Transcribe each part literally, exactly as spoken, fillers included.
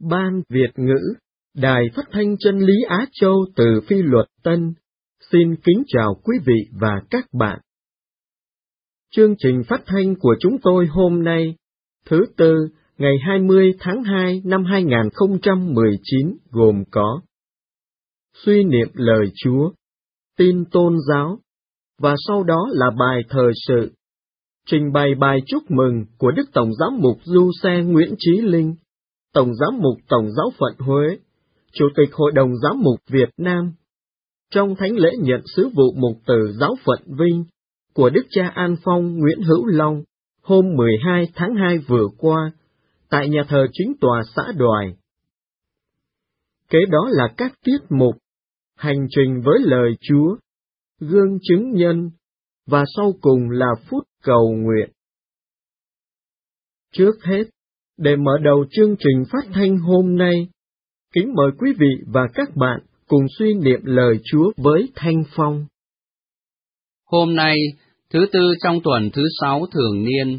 Ban Việt ngữ, Đài Phát thanh Chân lý Á Châu từ Phi Luật Tân, xin kính chào quý vị và các bạn. Chương trình phát thanh của chúng tôi hôm nay, thứ Tư, ngày hai mươi tháng hai năm hai nghìn không trăm mười chín gồm có suy niệm lời Chúa, tin tôn giáo, và sau đó là bài thời sự, trình bày bài chúc mừng của Đức Tổng Giám mục Du Xe Nguyễn Chí Linh, Tổng Giám mục Tổng Giáo phận Huế, Chủ tịch Hội đồng Giám mục Việt Nam, trong thánh lễ nhận sứ vụ mục tử Giáo phận Vinh của Đức cha An Phong Nguyễn Hữu Long hôm mười hai tháng hai vừa qua, tại nhà thờ chính tòa xã Đoài. Kế đó là các tiết mục, hành trình với lời Chúa, gương chứng nhân, và sau cùng là phút cầu nguyện. Trước hết, để mở đầu chương trình phát thanh hôm nay, kính mời quý vị và các bạn cùng suy niệm lời Chúa với Thanh Phong. Hôm nay, thứ Tư trong tuần thứ sáu thường niên.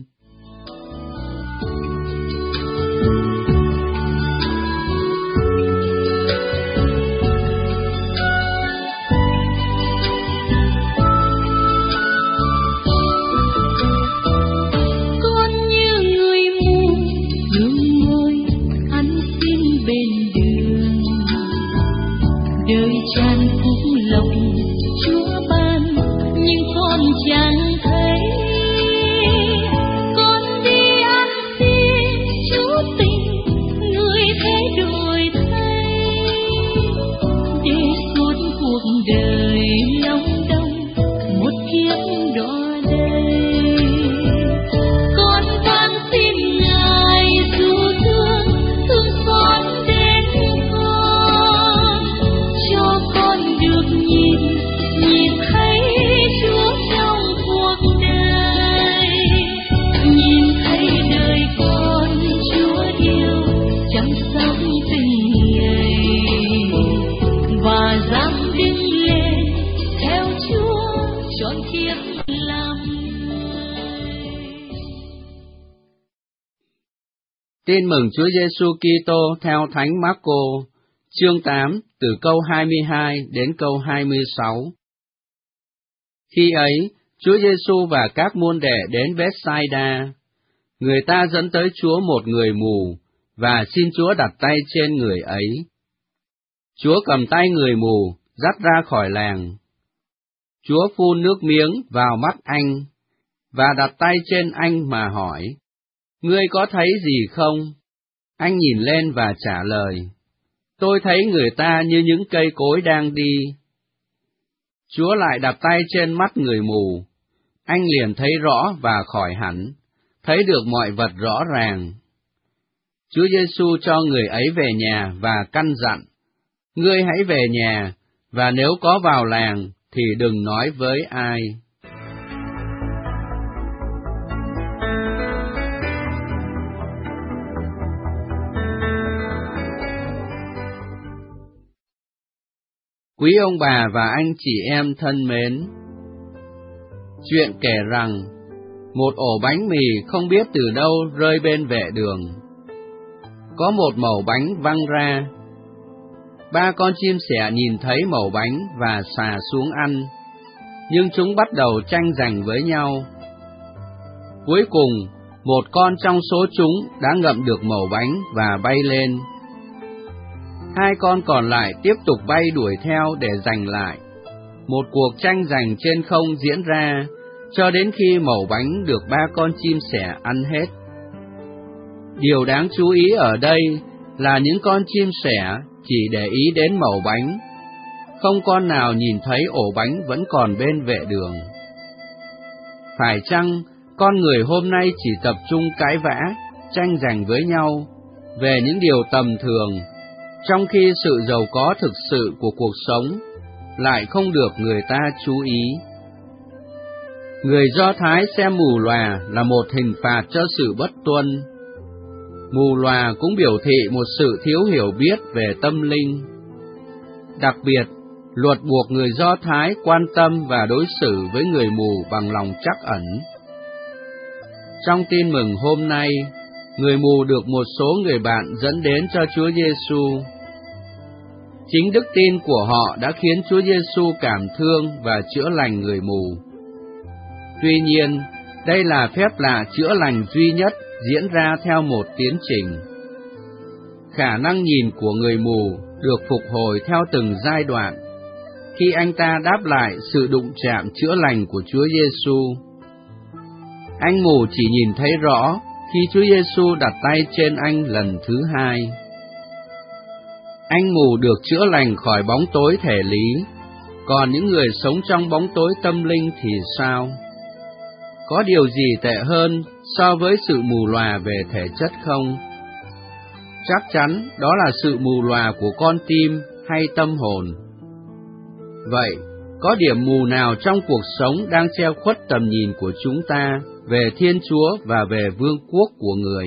Tin mừng Chúa Giêsu Kitô theo Thánh Máccô, chương tám, từ câu hai mươi hai đến câu hai mươi sáu. Khi ấy, Chúa Giêsu và các môn đệ đến Bethsaida. Người ta dẫn tới Chúa một người mù, và xin Chúa đặt tay trên người ấy. Chúa cầm tay người mù, dắt ra khỏi làng. Chúa phun nước miếng vào mắt anh, và đặt tay trên anh mà hỏi, ngươi có thấy gì không? Anh nhìn lên và trả lời, tôi thấy người ta như những cây cối đang đi. Chúa lại đặt tay trên mắt người mù, anh liền thấy rõ và khỏi hẳn, thấy được mọi vật rõ ràng. Chúa Giêsu cho người ấy về nhà và căn dặn, ngươi hãy về nhà, và nếu có vào làng thì đừng nói với ai. Quý ông bà và anh chị em thân mến, chuyện kể rằng, một ổ bánh mì không biết từ đâu rơi bên vệ đường. Có một mẩu bánh văng ra. Ba con chim sẻ nhìn thấy mẩu bánh và xà xuống ăn, nhưng chúng bắt đầu tranh giành với nhau. Cuối cùng, một con trong số chúng đã ngậm được mẩu bánh và bay lên. Hai con còn lại tiếp tục bay đuổi theo để giành lại. Một cuộc tranh giành trên không diễn ra, cho đến khi mẩu bánh được ba con chim sẻ ăn hết. Điều đáng chú ý ở đây là những con chim sẻ chỉ để ý đến mẩu bánh, không con nào nhìn thấy ổ bánh vẫn còn bên vệ đường. Phải chăng con người hôm nay chỉ tập trung cãi vã, tranh giành với nhau về những điều tầm thường, trong khi sự giàu có thực sự của cuộc sống lại không được người ta chú ý? Người Do Thái xem mù lòa là một hình phạt cho sự bất tuân. Mù lòa cũng biểu thị một sự thiếu hiểu biết về tâm linh. Đặc biệt, luật buộc người Do Thái quan tâm và đối xử với người mù bằng lòng trắc ẩn. Trong tin mừng hôm nay, người mù được một số người bạn dẫn đến cho Chúa Giêsu. Chính đức tin của họ đã khiến Chúa Giêsu cảm thương và chữa lành người mù. Tuy nhiên, đây là phép lạ chữa lành duy nhất diễn ra theo một tiến trình. Khả năng nhìn của người mù được phục hồi theo từng giai đoạn, khi anh ta đáp lại sự đụng chạm chữa lành của Chúa Giêsu. Anh mù chỉ nhìn thấy rõ khi Chúa Giêsu đặt tay trên anh lần thứ hai. Anh mù được chữa lành khỏi bóng tối thể lý, còn những người sống trong bóng tối tâm linh thì sao? Có điều gì tệ hơn so với sự mù lòa về thể chất không? Chắc chắn đó là sự mù lòa của con tim hay tâm hồn. Vậy, có điểm mù nào trong cuộc sống đang che khuất tầm nhìn của chúng ta về Thiên Chúa và về vương quốc của Người?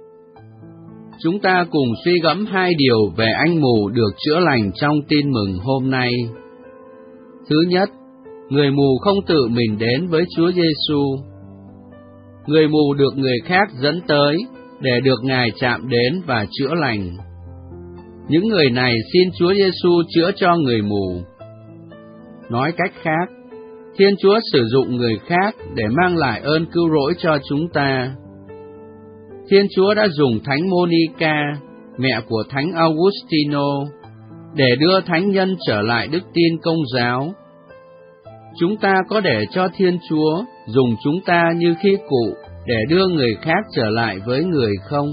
Chúng ta cùng suy gẫm hai điều về anh mù được chữa lành trong tin mừng hôm nay. Thứ nhất, người mù không tự mình đến với Chúa Giêsu. Người mù được người khác dẫn tới để được Ngài chạm đến và chữa lành. Những người này xin Chúa Giêsu chữa cho người mù. Nói cách khác, Thiên Chúa sử dụng người khác để mang lại ơn cứu rỗi cho chúng ta. Thiên Chúa đã dùng Thánh Monica, mẹ của Thánh Augustino, để đưa thánh nhân trở lại đức tin Công giáo. Chúng ta có để cho Thiên Chúa dùng chúng ta như khí cụ để đưa người khác trở lại với Người không?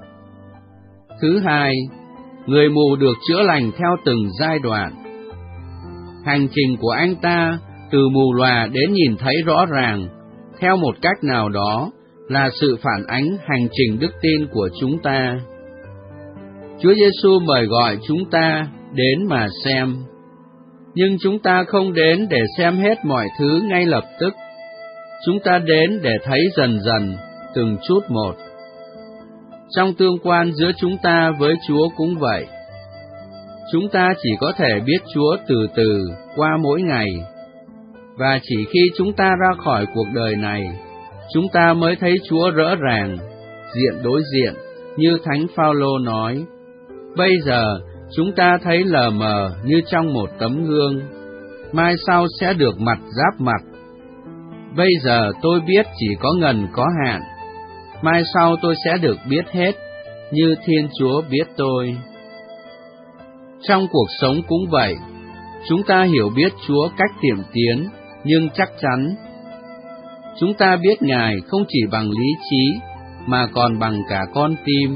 Thứ hai, người mù được chữa lành theo từng giai đoạn. Hành trình của anh ta từ mù lòa đến nhìn thấy rõ ràng, theo một cách nào đó, là sự phản ánh hành trình đức tin của chúng ta. Chúa Giêsu mời gọi chúng ta đến mà xem, nhưng chúng ta không đến để xem hết mọi thứ ngay lập tức. Chúng ta đến để thấy dần dần, từng chút một. Trong tương quan giữa chúng ta với Chúa cũng vậy. Chúng ta chỉ có thể biết Chúa từ từ qua mỗi ngày, và chỉ khi chúng ta ra khỏi cuộc đời này, chúng ta mới thấy Chúa rõ ràng, diện đối diện, như Thánh Phaolô nói: bây giờ chúng ta thấy lờ mờ như trong một tấm gương, mai sau sẽ được mặt giáp mặt. Bây giờ tôi biết chỉ có ngần có hạn, mai sau tôi sẽ được biết hết, như Thiên Chúa biết tôi. Trong cuộc sống cũng vậy, chúng ta hiểu biết Chúa cách tiệm tiến, nhưng chắc chắn. Chúng ta biết Ngài không chỉ bằng lý trí, mà còn bằng cả con tim.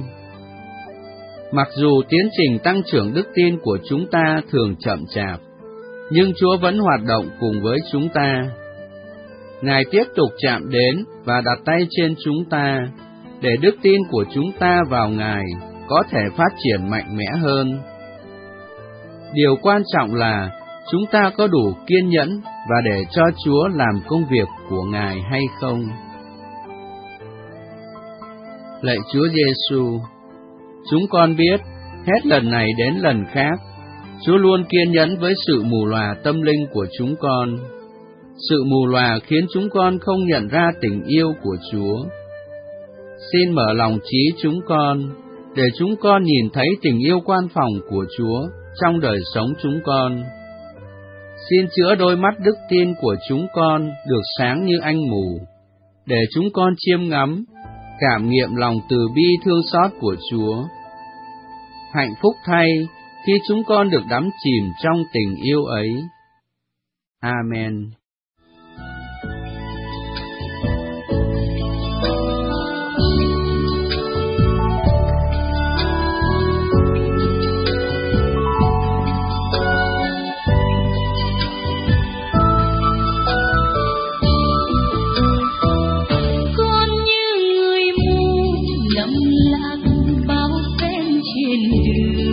Mặc dù tiến trình tăng trưởng đức tin của chúng ta thường chậm chạp, nhưng Chúa vẫn hoạt động cùng với chúng ta. Ngài tiếp tục chạm đến và đặt tay trên chúng ta, để đức tin của chúng ta vào Ngài có thể phát triển mạnh mẽ hơn. Điều quan trọng là chúng ta có đủ kiên nhẫn và để cho Chúa làm công việc của Ngài hay không. Lạy Chúa Giêsu, chúng con biết, hết lần này đến lần khác, Chúa luôn kiên nhẫn với sự mù lòa tâm linh của chúng con. Sự mù lòa khiến chúng con không nhận ra tình yêu của Chúa. Xin mở lòng trí chúng con, để chúng con nhìn thấy tình yêu quan phòng của Chúa trong đời sống chúng con. Xin chữa đôi mắt đức tin của chúng con được sáng như anh mù, để chúng con chiêm ngắm, cảm nghiệm lòng từ bi thương xót của Chúa. Hạnh phúc thay khi chúng con được đắm chìm trong tình yêu ấy. Amen.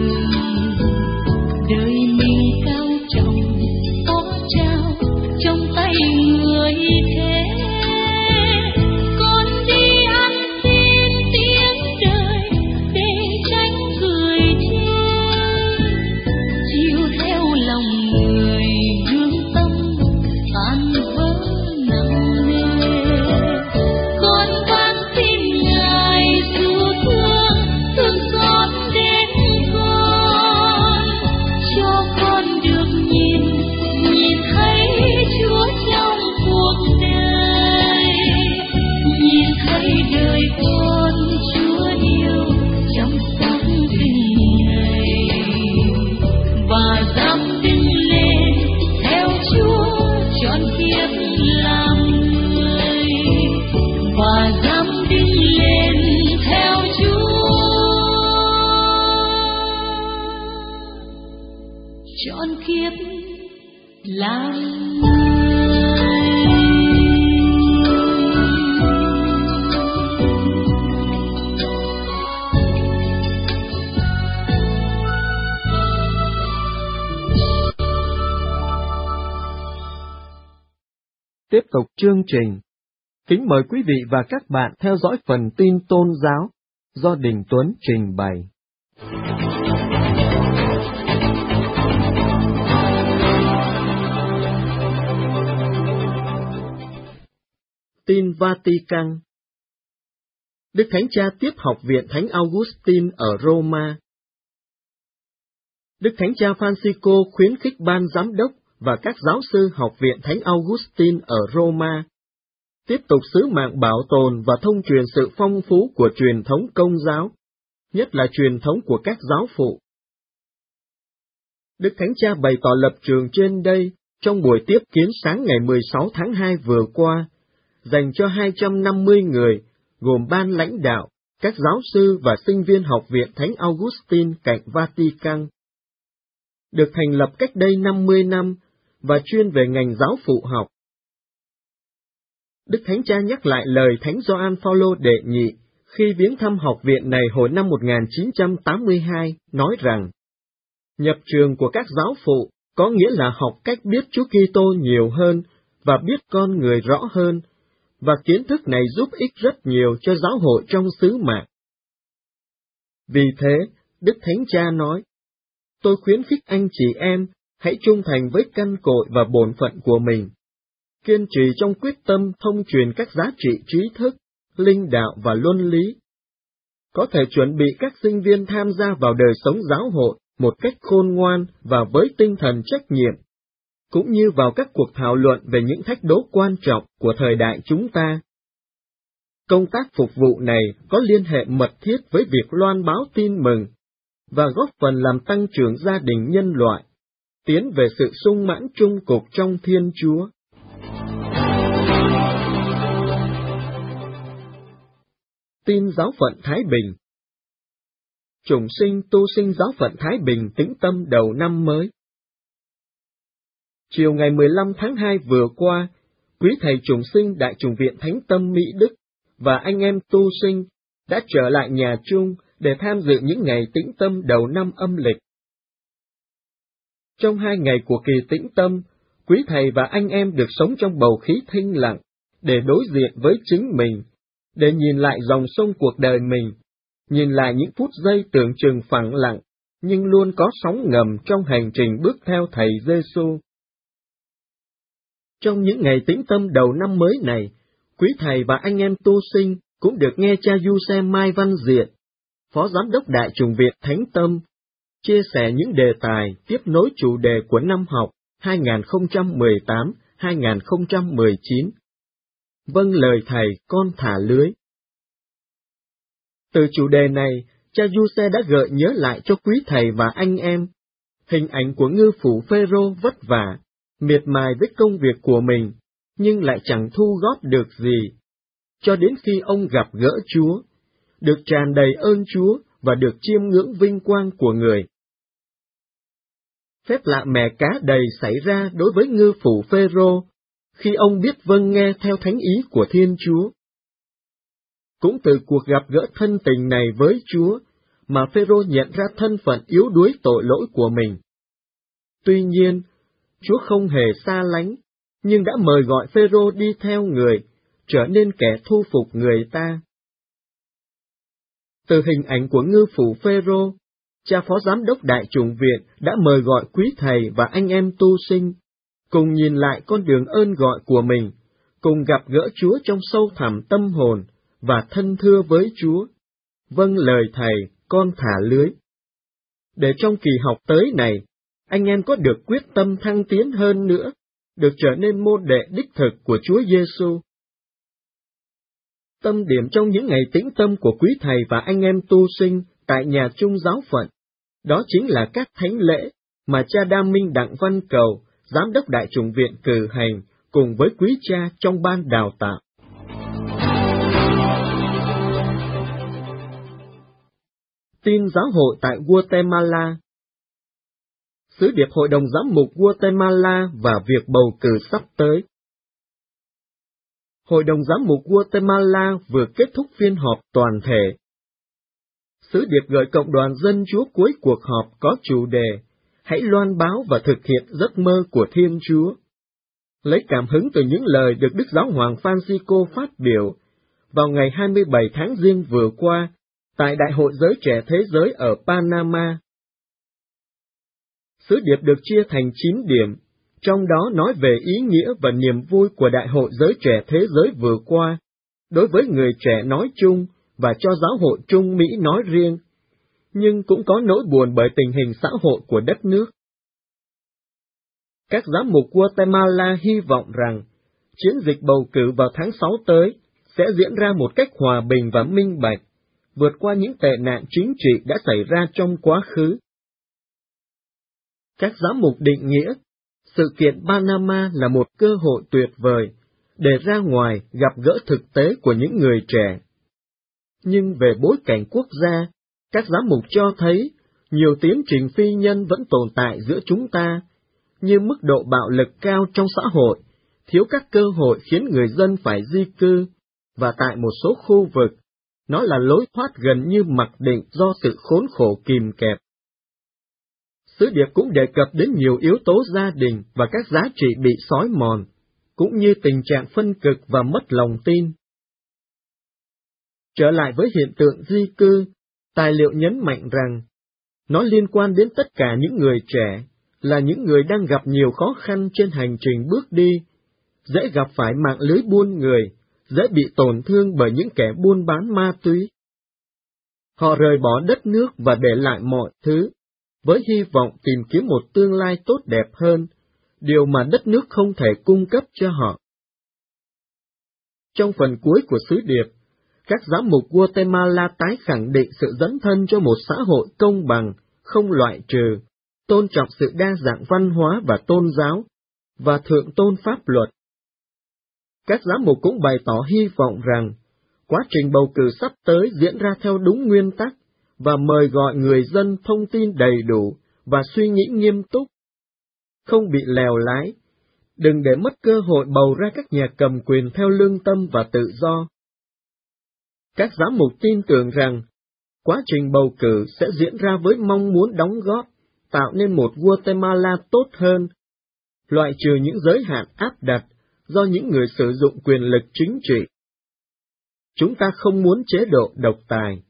Đời mình cao trọng, ó trao trong trọn kiếp làm người. Tiếp tục chương trình. Kính mời quý vị và các bạn theo dõi phần tin tôn giáo do Đình Tuấn trình bày. Tin Vatican. Đức Thánh Cha tiếp Học viện Thánh Augustine ở Roma. Đức Thánh Cha Francisco khuyến khích ban giám đốc và các giáo sư Học viện Thánh Augustine ở Roma tiếp tục sứ mạng bảo tồn và thông truyền sự phong phú của truyền thống Công giáo, nhất là truyền thống của các giáo phụ. Đức Thánh Cha bày tỏ lập trường trên đây trong buổi tiếp kiến sáng ngày mười sáu tháng hai vừa qua, dành cho hai trăm năm mươi người, gồm ban lãnh đạo, các giáo sư và sinh viên Học viện Thánh Augustine cạnh Vatican. Được thành lập cách đây năm mươi năm và chuyên về ngành giáo phụ học. Đức Thánh Cha nhắc lại lời Thánh Gioan Phaolô đệ nhị khi viếng thăm học viện này hồi năm một nghìn chín trăm tám mươi hai, nói rằng, nhập trường của các giáo phụ có nghĩa là học cách biết Chúa Kitô nhiều hơn và biết con người rõ hơn, và kiến thức này giúp ích rất nhiều cho giáo hội trong sứ mạng. Vì thế, Đức Thánh Cha nói, tôi khuyến khích anh chị em hãy trung thành với căn cội và bổn phận của mình, kiên trì trong quyết tâm thông truyền các giá trị trí thức, linh đạo và luân lý. Có thể chuẩn bị các sinh viên tham gia vào đời sống giáo hội một cách khôn ngoan và với tinh thần trách nhiệm, cũng như vào các cuộc thảo luận về những thách đố quan trọng của thời đại chúng ta. Công tác phục vụ này có liên hệ mật thiết với việc loan báo tin mừng và góp phần làm tăng trưởng gia đình nhân loại, tiến về sự sung mãn chung cục trong Thiên Chúa. Tin giáo phận Thái Bình. Chủng sinh tu sinh giáo phận Thái Bình tĩnh tâm đầu năm mới. Chiều ngày mười lăm tháng hai vừa qua, quý thầy chủng sinh Đại chủng viện Thánh Tâm Mỹ Đức và anh em tu sinh đã trở lại nhà chung để tham dự những ngày tĩnh tâm đầu năm âm lịch. Trong hai ngày của kỳ tĩnh tâm, quý thầy và anh em được sống trong bầu khí thinh lặng, để đối diện với chính mình, để nhìn lại dòng sông cuộc đời mình, nhìn lại những phút giây tưởng chừng phẳng lặng, nhưng luôn có sóng ngầm trong hành trình bước theo Thầy Giêsu. Trong những ngày tĩnh tâm đầu năm mới này, quý thầy và anh em tu sinh cũng được nghe cha Giuse Mai Văn Diện, Phó Giám đốc Đại chủng viện Thánh Tâm, chia sẻ những đề tài tiếp nối chủ đề của năm học hai nghìn không trăm mười tám đến hai nghìn không trăm mười chín. Vâng lời Thầy, con thả lưới. Từ chủ đề này, cha Giuse đã gợi nhớ lại cho quý thầy và anh em hình ảnh của ngư phủ Phêrô vất vả, miệt mài với công việc của mình, nhưng lại chẳng thu góp được gì, cho đến khi ông gặp gỡ Chúa, được tràn đầy ơn Chúa và được chiêm ngưỡng vinh quang của người. Phép lạ mè cá đầy xảy ra đối với ngư phủ Phêrô khi ông biết vâng nghe theo thánh ý của Thiên Chúa. Cũng từ cuộc gặp gỡ thân tình này với Chúa mà Phêrô nhận ra thân phận yếu đuối tội lỗi của mình. Tuy nhiên, Chúa không hề xa lánh, nhưng đã mời gọi Phêrô đi theo người, trở nên kẻ thu phục người ta. Từ hình ảnh của ngư phủ Phêrô, cha Phó Giám đốc Đại chủng viện đã mời gọi quý thầy và anh em tu sinh, cùng nhìn lại con đường ơn gọi của mình, cùng gặp gỡ Chúa trong sâu thẳm tâm hồn, và thân thưa với Chúa. Vâng lời Thầy, con thả lưới. Để trong kỳ học tới này, anh em có được quyết tâm thăng tiến hơn nữa, được trở nên môn đệ đích thực của Chúa Giêsu. Tâm điểm trong những ngày tĩnh tâm của quý thầy và anh em tu sinh tại nhà chung giáo phận, đó chính là các thánh lễ mà cha Đam Minh Đặng Văn Cầu, Giám đốc Đại chủng viện cử hành cùng với quý cha trong ban đào tạo. Tin giáo hội tại Guatemala. Sứ điệp Hội đồng Giám mục Guatemala và việc bầu cử sắp tới. Hội đồng Giám mục Guatemala vừa kết thúc phiên họp toàn thể. Sứ điệp gửi Cộng đoàn Dân Chúa cuối cuộc họp có chủ đề Hãy loan báo và thực hiện giấc mơ của Thiên Chúa. Lấy cảm hứng từ những lời được Đức Giáo hoàng Francisco phát biểu vào ngày hai mươi bảy tháng Giêng vừa qua tại Đại hội Giới Trẻ Thế giới ở Panama. Sứ điệp được chia thành chín điểm, trong đó nói về ý nghĩa và niềm vui của Đại hội Giới Trẻ Thế giới vừa qua, đối với người trẻ nói chung và cho giáo hội Trung Mỹ nói riêng, nhưng cũng có nỗi buồn bởi tình hình xã hội của đất nước. Các giám mục Guatemala hy vọng rằng chiến dịch bầu cử vào tháng sáu tới sẽ diễn ra một cách hòa bình và minh bạch, vượt qua những tệ nạn chính trị đã xảy ra trong quá khứ. Các giám mục định nghĩa, sự kiện Panama là một cơ hội tuyệt vời để ra ngoài gặp gỡ thực tế của những người trẻ. Nhưng về bối cảnh quốc gia, các giám mục cho thấy nhiều tiến trình phi nhân vẫn tồn tại giữa chúng ta, như mức độ bạo lực cao trong xã hội, thiếu các cơ hội khiến người dân phải di cư, và tại một số khu vực, nó là lối thoát gần như mặc định do sự khốn khổ kìm kẹp. Sứ điệp cũng đề cập đến nhiều yếu tố gia đình và các giá trị bị xói mòn, cũng như tình trạng phân cực và mất lòng tin. Trở lại với hiện tượng di cư, tài liệu nhấn mạnh rằng, nó liên quan đến tất cả những người trẻ, là những người đang gặp nhiều khó khăn trên hành trình bước đi, dễ gặp phải mạng lưới buôn người, dễ bị tổn thương bởi những kẻ buôn bán ma túy. Họ rời bỏ đất nước và để lại mọi thứ, với hy vọng tìm kiếm một tương lai tốt đẹp hơn, điều mà đất nước không thể cung cấp cho họ. Trong phần cuối của sứ điệp, các giám mục Guatemala tái khẳng định sự dấn thân cho một xã hội công bằng, không loại trừ, tôn trọng sự đa dạng văn hóa và tôn giáo, và thượng tôn pháp luật. Các giám mục cũng bày tỏ hy vọng rằng, quá trình bầu cử sắp tới diễn ra theo đúng nguyên tắc, và mời gọi người dân thông tin đầy đủ và suy nghĩ nghiêm túc. Không bị lèo lái, đừng để mất cơ hội bầu ra các nhà cầm quyền theo lương tâm và tự do. Các giám mục tin tưởng rằng, quá trình bầu cử sẽ diễn ra với mong muốn đóng góp, tạo nên một Guatemala tốt hơn, loại trừ những giới hạn áp đặt do những người sử dụng quyền lực chính trị. Chúng ta không muốn chế độ độc tài.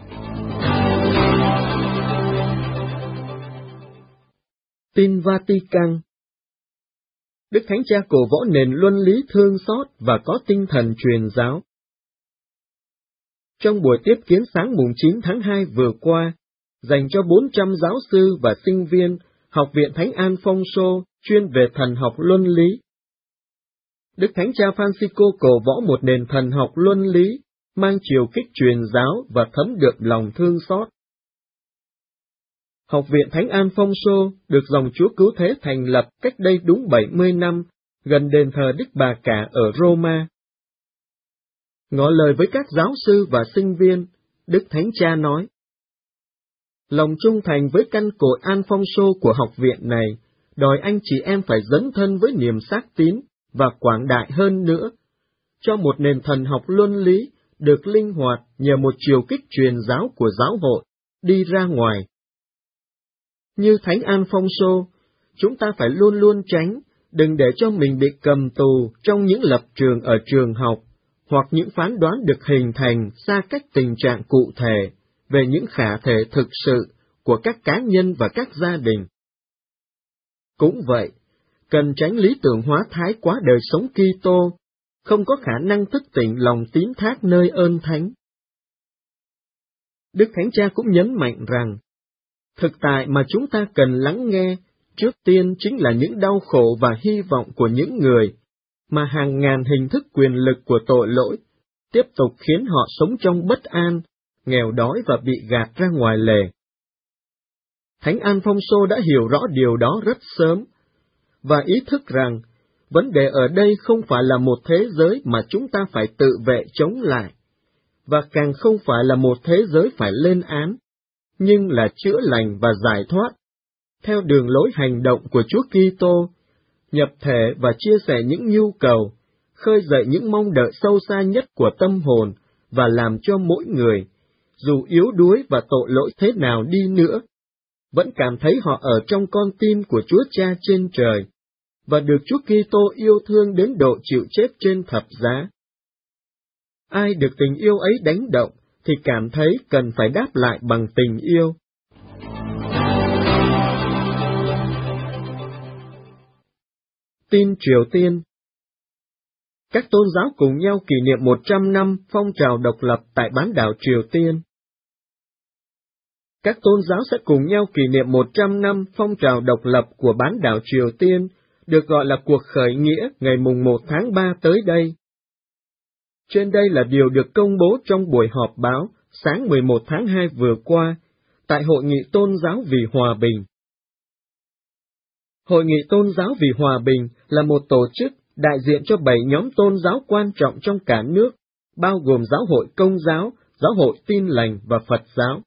Tin Vatican. Đức Thánh Cha cổ võ nền luân lý thương xót và có tinh thần truyền giáo. Trong buổi tiếp kiến sáng mùng chín tháng hai vừa qua, dành cho bốn trăm giáo sư và sinh viên Học viện Thánh Alfonso chuyên về thần học luân lý, Đức Thánh Cha Francisco cổ võ một nền thần học luân lý, mang chiều kích truyền giáo và thấm đượm lòng thương xót. Học viện Thánh Alfonso được dòng Chúa Cứu Thế thành lập cách đây đúng bảy mươi năm, gần đền thờ Đức Bà Cả ở Roma. Ngỏ lời với các giáo sư và sinh viên, Đức Thánh Cha nói: lòng trung thành với căn cội Alfonso của học viện này, đòi anh chị em phải dấn thân với niềm xác tín và quảng đại hơn nữa, cho một nền thần học luân lý được linh hoạt nhờ một chiều kích truyền giáo của giáo hội, đi ra ngoài. Như Thánh Alfonso, chúng ta phải luôn luôn tránh, đừng để cho mình bị cầm tù trong những lập trường ở trường học, hoặc những phán đoán được hình thành xa cách tình trạng cụ thể về những khả thể thực sự của các cá nhân và các gia đình. Cũng vậy, cần tránh lý tưởng hóa thái quá đời sống Kitô, không có khả năng thức tỉnh lòng tín thác nơi ơn thánh. Đức Thánh Cha cũng nhấn mạnh rằng, thực tại mà chúng ta cần lắng nghe, trước tiên chính là những đau khổ và hy vọng của những người, mà hàng ngàn hình thức quyền lực của tội lỗi, tiếp tục khiến họ sống trong bất an, nghèo đói và bị gạt ra ngoài lề. Thánh Alfonso đã hiểu rõ điều đó rất sớm, và ý thức rằng, vấn đề ở đây không phải là một thế giới mà chúng ta phải tự vệ chống lại, và càng không phải là một thế giới phải lên án, nhưng là chữa lành và giải thoát, theo đường lối hành động của Chúa Kitô, nhập thể và chia sẻ những nhu cầu, khơi dậy những mong đợi sâu xa nhất của tâm hồn và làm cho mỗi người, dù yếu đuối và tội lỗi thế nào đi nữa, vẫn cảm thấy họ ở trong con tim của Chúa Cha trên trời, và được Chúa Kitô yêu thương đến độ chịu chết trên thập giá. Ai được tình yêu ấy đánh động thì cảm thấy cần phải đáp lại bằng tình yêu. Tin Triều Tiên. Các tôn giáo cùng nhau kỷ niệm một trăm năm phong trào độc lập tại bán đảo Triều Tiên. Các tôn giáo sẽ cùng nhau kỷ niệm một trăm năm phong trào độc lập của bán đảo Triều Tiên, được gọi là cuộc khởi nghĩa ngày mùng một tháng ba tới đây. Trên đây là điều được công bố trong buổi họp báo sáng mười một tháng hai vừa qua, tại Hội nghị Tôn giáo vì Hòa bình. Hội nghị Tôn giáo vì Hòa bình là một tổ chức đại diện cho bảy nhóm tôn giáo quan trọng trong cả nước, bao gồm Giáo hội Công giáo, Giáo hội Tin lành và Phật giáo.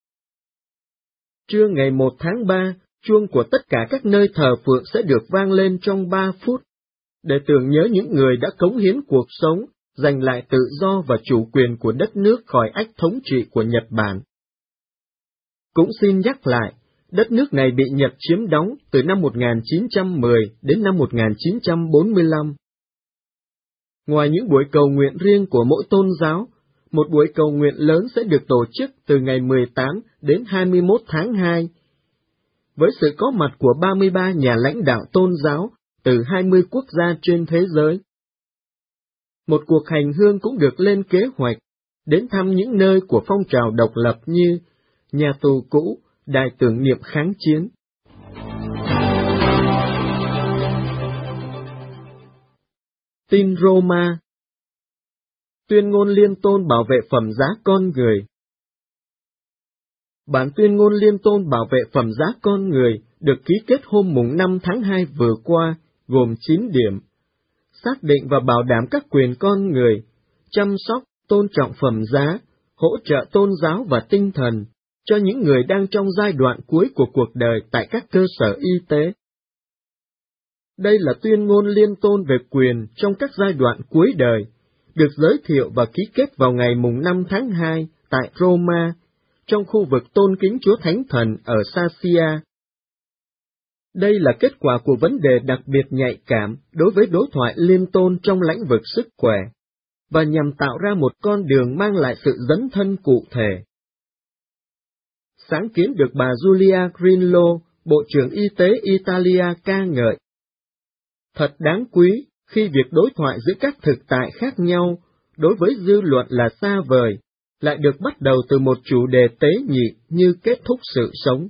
Trưa ngày một tháng ba, chuông của tất cả các nơi thờ phượng sẽ được vang lên trong ba phút, để tưởng nhớ những người đã cống hiến cuộc sống, giành lại tự do và chủ quyền của đất nước khỏi ách thống trị của Nhật Bản. Cũng xin nhắc lại, đất nước này bị Nhật chiếm đóng từ năm một nghìn chín trăm mười đến năm một nghìn chín trăm bốn mươi lăm. Ngoài những buổi cầu nguyện riêng của mỗi tôn giáo, một buổi cầu nguyện lớn sẽ được tổ chức từ ngày mười tám đến hai mươi mốt tháng hai, với sự có mặt của ba mươi ba nhà lãnh đạo tôn giáo từ hai mươi quốc gia trên thế giới. Một cuộc hành hương cũng được lên kế hoạch, đến thăm những nơi của phong trào độc lập như nhà tù cũ, đài tưởng niệm kháng chiến. Tin Roma. Tuyên ngôn liên tôn bảo vệ phẩm giá con người. Bản tuyên ngôn liên tôn bảo vệ phẩm giá con người được ký kết hôm mùng năm tháng hai vừa qua, gồm chín điểm. Xác định và bảo đảm các quyền con người, chăm sóc, tôn trọng phẩm giá, hỗ trợ tôn giáo và tinh thần cho những người đang trong giai đoạn cuối của cuộc đời tại các cơ sở y tế. Đây là tuyên ngôn liên tôn về quyền trong các giai đoạn cuối đời, được giới thiệu và ký kết vào ngày mùng năm tháng hai tại Roma, trong khu vực tôn kính Chúa Thánh Thần ở Sacia. Đây là kết quả của vấn đề đặc biệt nhạy cảm đối với đối thoại liên tôn trong lĩnh vực sức khỏe, và nhằm tạo ra một con đường mang lại sự dấn thân cụ thể. Sáng kiến được bà Giulia Grillo, Bộ trưởng Y tế Italia ca ngợi. Thật đáng quý khi việc đối thoại giữa các thực tại khác nhau, đối với dư luận là xa vời, lại được bắt đầu từ một chủ đề tế nhị như kết thúc sự sống.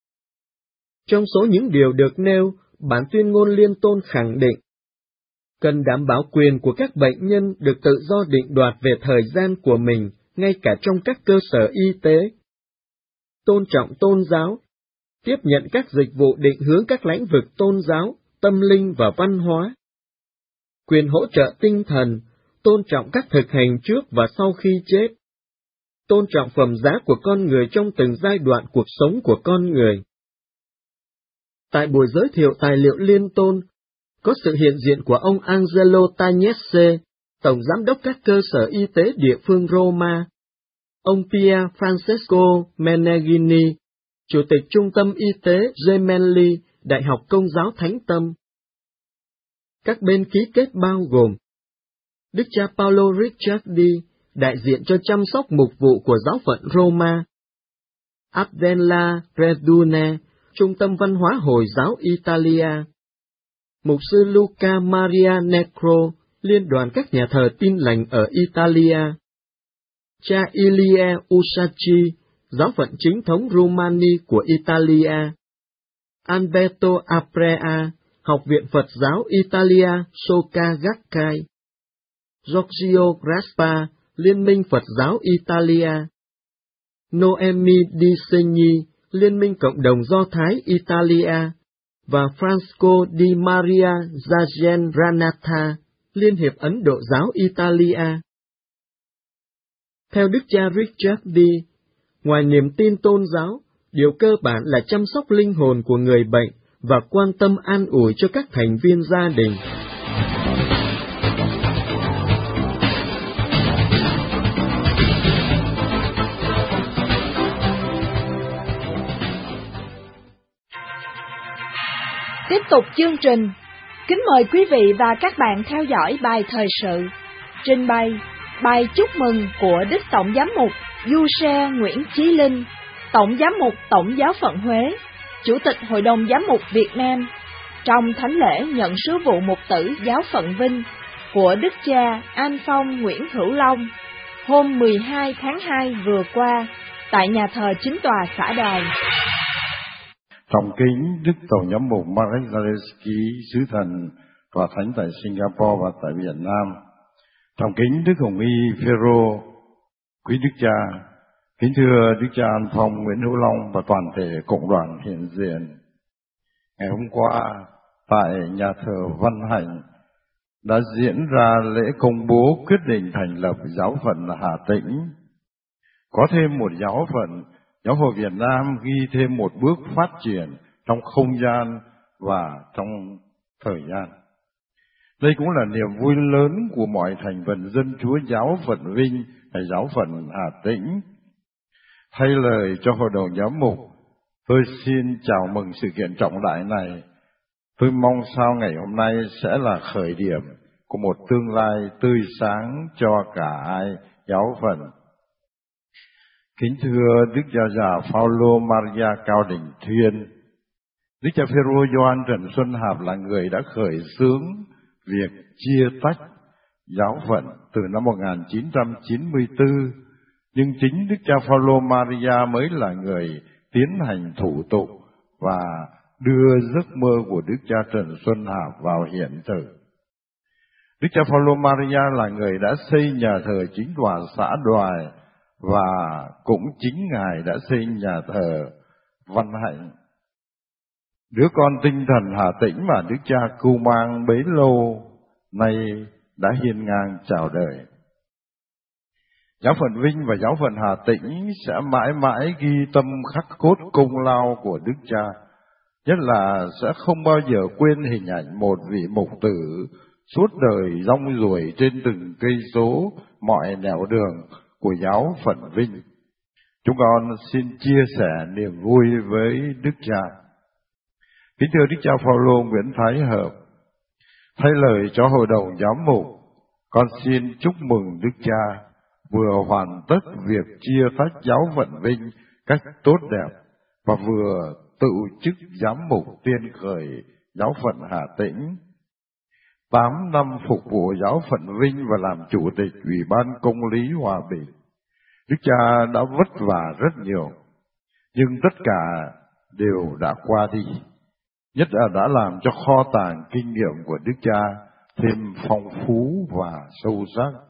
Trong số những điều được nêu, bản tuyên ngôn liên tôn khẳng định cần đảm bảo quyền của các bệnh nhân được tự do định đoạt về thời gian của mình, ngay cả trong các cơ sở y tế. Tôn trọng tôn giáo, tiếp nhận các dịch vụ định hướng các lĩnh vực tôn giáo, tâm linh và văn hóa. Quyền hỗ trợ tinh thần, tôn trọng các thực hành trước và sau khi chết. Tôn trọng phẩm giá của con người trong từng giai đoạn cuộc sống của con người. Tại buổi giới thiệu tài liệu liên tôn, có sự hiện diện của ông Angelo Tagnese, Tổng Giám đốc các cơ sở y tế địa phương Roma, ông Pier Francesco Meneghini, Chủ tịch Trung tâm Y tế Gemelli, Đại học Công giáo Thánh Tâm. Các bên ký kết bao gồm Đức cha Paolo Ricciardi, đại diện cho chăm sóc mục vụ của giáo phận Roma, Abdella Redune, Trung tâm Văn hóa Hồi giáo Italia, Mục sư Luca Maria Necro, Liên đoàn các nhà thờ Tin lành ở Italia, cha Ilie Usachi, giáo phận chính thống Romani của Italia, Alberto Aprea, Học viện Phật giáo Italia Soka Gakkai, Giorgio Graspa, Liên minh Phật giáo Italia, Noemi Di Segni, Liên minh Cộng đồng Do Thái Italia, và Francisco Di Maria Zagen Ranatha, Liên hiệp Ấn Độ giáo Italia. Theo Đức cha Ricciardi, ngoài niềm tin tôn giáo, điều cơ bản là chăm sóc linh hồn của người bệnh và quan tâm an ủi cho các thành viên gia đình. Tiếp tục chương trình, kính mời quý vị và các bạn theo dõi bài thời sự, trình bày bài chúc mừng của Đức Tổng Giám mục Du Xe Nguyễn Chí Linh, Tổng Giám mục Tổng giáo phận Huế, Chủ tịch Hội đồng Giám mục Việt Nam, trong thánh lễ nhận sứ vụ mục tử giáo phận Vinh của Đức cha An Phong Nguyễn Hữu Long hôm mười hai tháng hai vừa qua tại nhà thờ chính tòa xã Đài. Trọng kính Đức Tổng Giám mục Marek Zaleski, sứ thần tòa thánh tại Singapore và tại Việt Nam. Trọng kính Đức Hồng Y Phêrô, quý Đức cha, kính thưa Đức cha An Phong Nguyễn Hữu Long và toàn thể cộng đoàn hiện diện. Ngày hôm qua tại nhà thờ Văn Hạnh đã diễn ra lễ công bố quyết định thành lập giáo phận Hà Tĩnh. Có thêm một giáo phận, Giáo hội Việt Nam ghi thêm một bước phát triển trong không gian và trong thời gian. Đây cũng là niềm vui lớn của mọi thành phần dân Chúa giáo phận Vinh hay giáo phận Hà Tĩnh. Thay lời cho Hội đồng Giám mục, tôi xin chào mừng sự kiện trọng đại này. Tôi mong sao ngày hôm nay sẽ là khởi điểm của một tương lai tươi sáng cho cả hai giáo phận. Kính thưa Đức cha già Phaolô Maria Cao Đình Thuyên, Đức cha Phêrô Gioan Trần Xuân Hạp là người đã khởi xướng việc chia tách giáo phận từ năm một nghìn chín trăm chín mươi tư, nhưng chính Đức cha Phaolô Maria mới là người tiến hành thủ tục và đưa giấc mơ của Đức cha Trần Xuân Hạp vào hiện thực. Đức cha Phaolô Maria là người đã xây nhà thờ chính tòa xã Đoài và cũng chính Ngài đã xây nhà thờ Văn Hạnh. Đứa con tinh thần Hà Tĩnh mà Đức cha cưu mang bấy lâu nay đã hiên ngang chào đời. Giáo phận Vinh và giáo phận Hà Tĩnh sẽ mãi mãi ghi tâm khắc cốt công lao của Đức cha, nhất là sẽ không bao giờ quên hình ảnh một vị mục tử suốt đời rong ruổi trên từng cây số mọi nẻo đường của giáo phận Vinh. Chúng con xin chia sẻ niềm vui với Đức cha. Kính thưa Đức cha Phaolô Nguyễn Thái Hợp, thay lời cho Hội đồng Giám mục, con xin chúc mừng Đức cha vừa hoàn tất việc chia tách giáo phận Vinh cách tốt đẹp và vừa tự chức giám mục tiên khởi giáo phận Hà Tĩnh. Tám năm phục vụ giáo phận Vinh và làm chủ tịch Ủy ban Công lý Hòa bình, Đức cha đã vất vả rất nhiều, nhưng tất cả đều đã qua đi, nhất là đã làm cho kho tàng kinh nghiệm của Đức cha thêm phong phú và sâu sắc.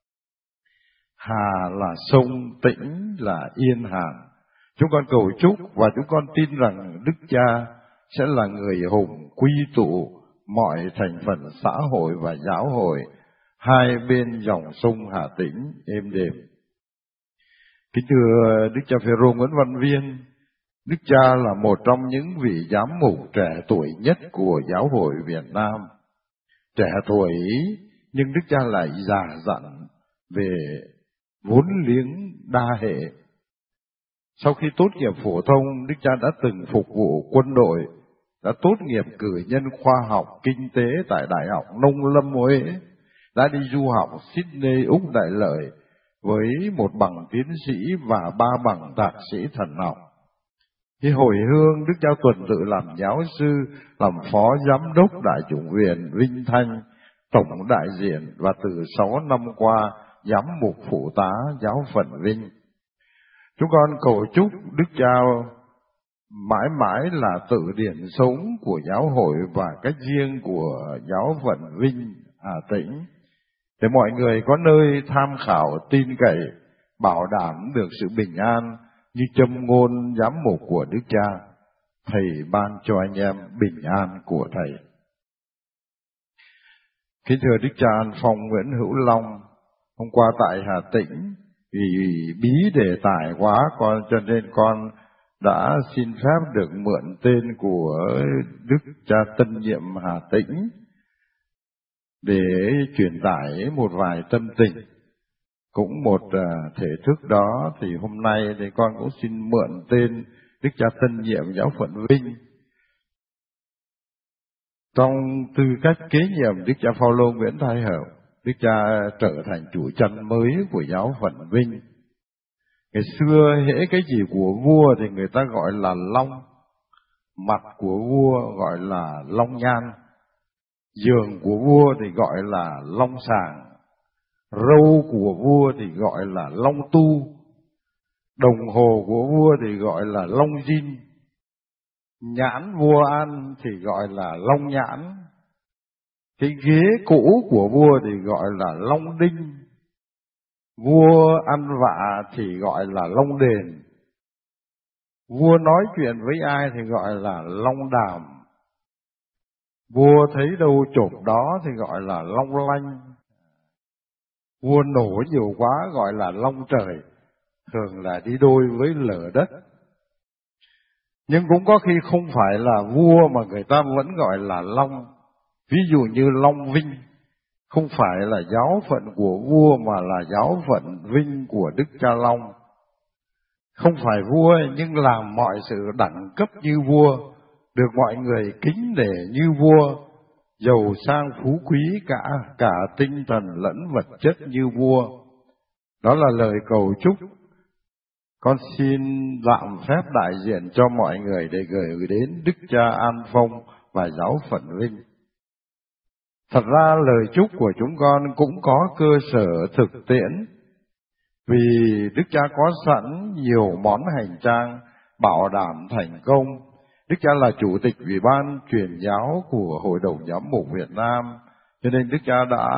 Hà là sông, Tĩnh là yên hàng. Chúng con cầu chúc và chúng con tin rằng Đức cha sẽ là người hùng quy tụ mọi thành phần xã hội và giáo hội hai bên dòng sông Hà Tĩnh êm đềm. Kính thưa Đức cha Phêrô Nguyễn Văn Viên, Đức cha là một trong những vị giám mục trẻ tuổi nhất của giáo hội Việt Nam. Trẻ tuổi nhưng Đức cha lại già dặn về vốn liếng đa hệ. Sau khi tốt nghiệp phổ thông, Đức cha đã từng phục vụ quân đội, đã tốt nghiệp cử nhân khoa học kinh tế tại Đại học Nông Lâm Huế, đã đi du học Sydney, Úc Đại Lợi với một bằng tiến sĩ và ba bằng thạc sĩ thần học. Khi hồi hương, Đức cha tuần tự làm giáo sư, làm phó giám đốc Đại chủng viện Vinh Thanh, tổng đại diện và từ sáu năm qua giám mục phụ tá giáo phận Vinh. Chúng con cầu chúc Đức cha mãi mãi là tự điển sống của giáo hội và cách riêng của giáo phận Vinh Hà Tĩnh, để mọi người có nơi tham khảo tin cậy, bảo đảm được sự bình an như châm ngôn giám mục của Đức cha. Thầy ban cho anh em bình an của Thầy. Kính thưa Đức cha An Phong Nguyễn Hữu Long, hôm qua tại Hà Tĩnh, vì bí đề tài quá con cho nên con đã xin phép được mượn tên của Đức Cha Tân Nhiệm Hà Tĩnh để truyền tải một vài tâm tình. Cũng một thể thức đó thì hôm nay thì con cũng xin mượn tên Đức Cha Tân Nhiệm Giáo phận Vinh. Trong tư cách kế nhiệm Đức Cha Phaolô Nguyễn Thái Hợp, Đức Cha trở thành chủ chân mới của Giáo phận Vinh. Ngày xưa hễ cái gì của vua thì người ta gọi là long, mặt của vua gọi là long nhan, giường của vua thì gọi là long sàng, râu của vua thì gọi là long tu, đồng hồ của vua thì gọi là long zin, nhãn vua ăn thì gọi là long nhãn, cái ghế cũ của vua thì gọi là long đinh, vua ăn vạ thì gọi là long đền, vua nói chuyện với ai thì gọi là long đàm, vua thấy đâu chộp đó thì gọi là long lanh, vua nổ nhiều quá gọi là long trời, thường là đi đôi với lở đất. Nhưng cũng có khi không phải là vua mà người ta vẫn gọi là long. Ví dụ như Long Vinh, không phải là giáo phận của vua mà là giáo phận Vinh của Đức Cha Long. Không phải vua nhưng làm mọi sự đẳng cấp như vua, được mọi người kính nể như vua, giàu sang phú quý cả cả tinh thần lẫn vật chất như vua. Đó là lời cầu chúc. Con xin tạm phép đại diện cho mọi người để gửi đến Đức Cha An Phong và giáo phận Vinh. Thật ra lời chúc của chúng con cũng có cơ sở thực tiễn, vì Đức Cha có sẵn nhiều món hành trang bảo đảm thành công. Đức Cha là chủ tịch Ủy ban truyền giáo của Hội đồng Giám mục Việt Nam, cho nên Đức Cha đã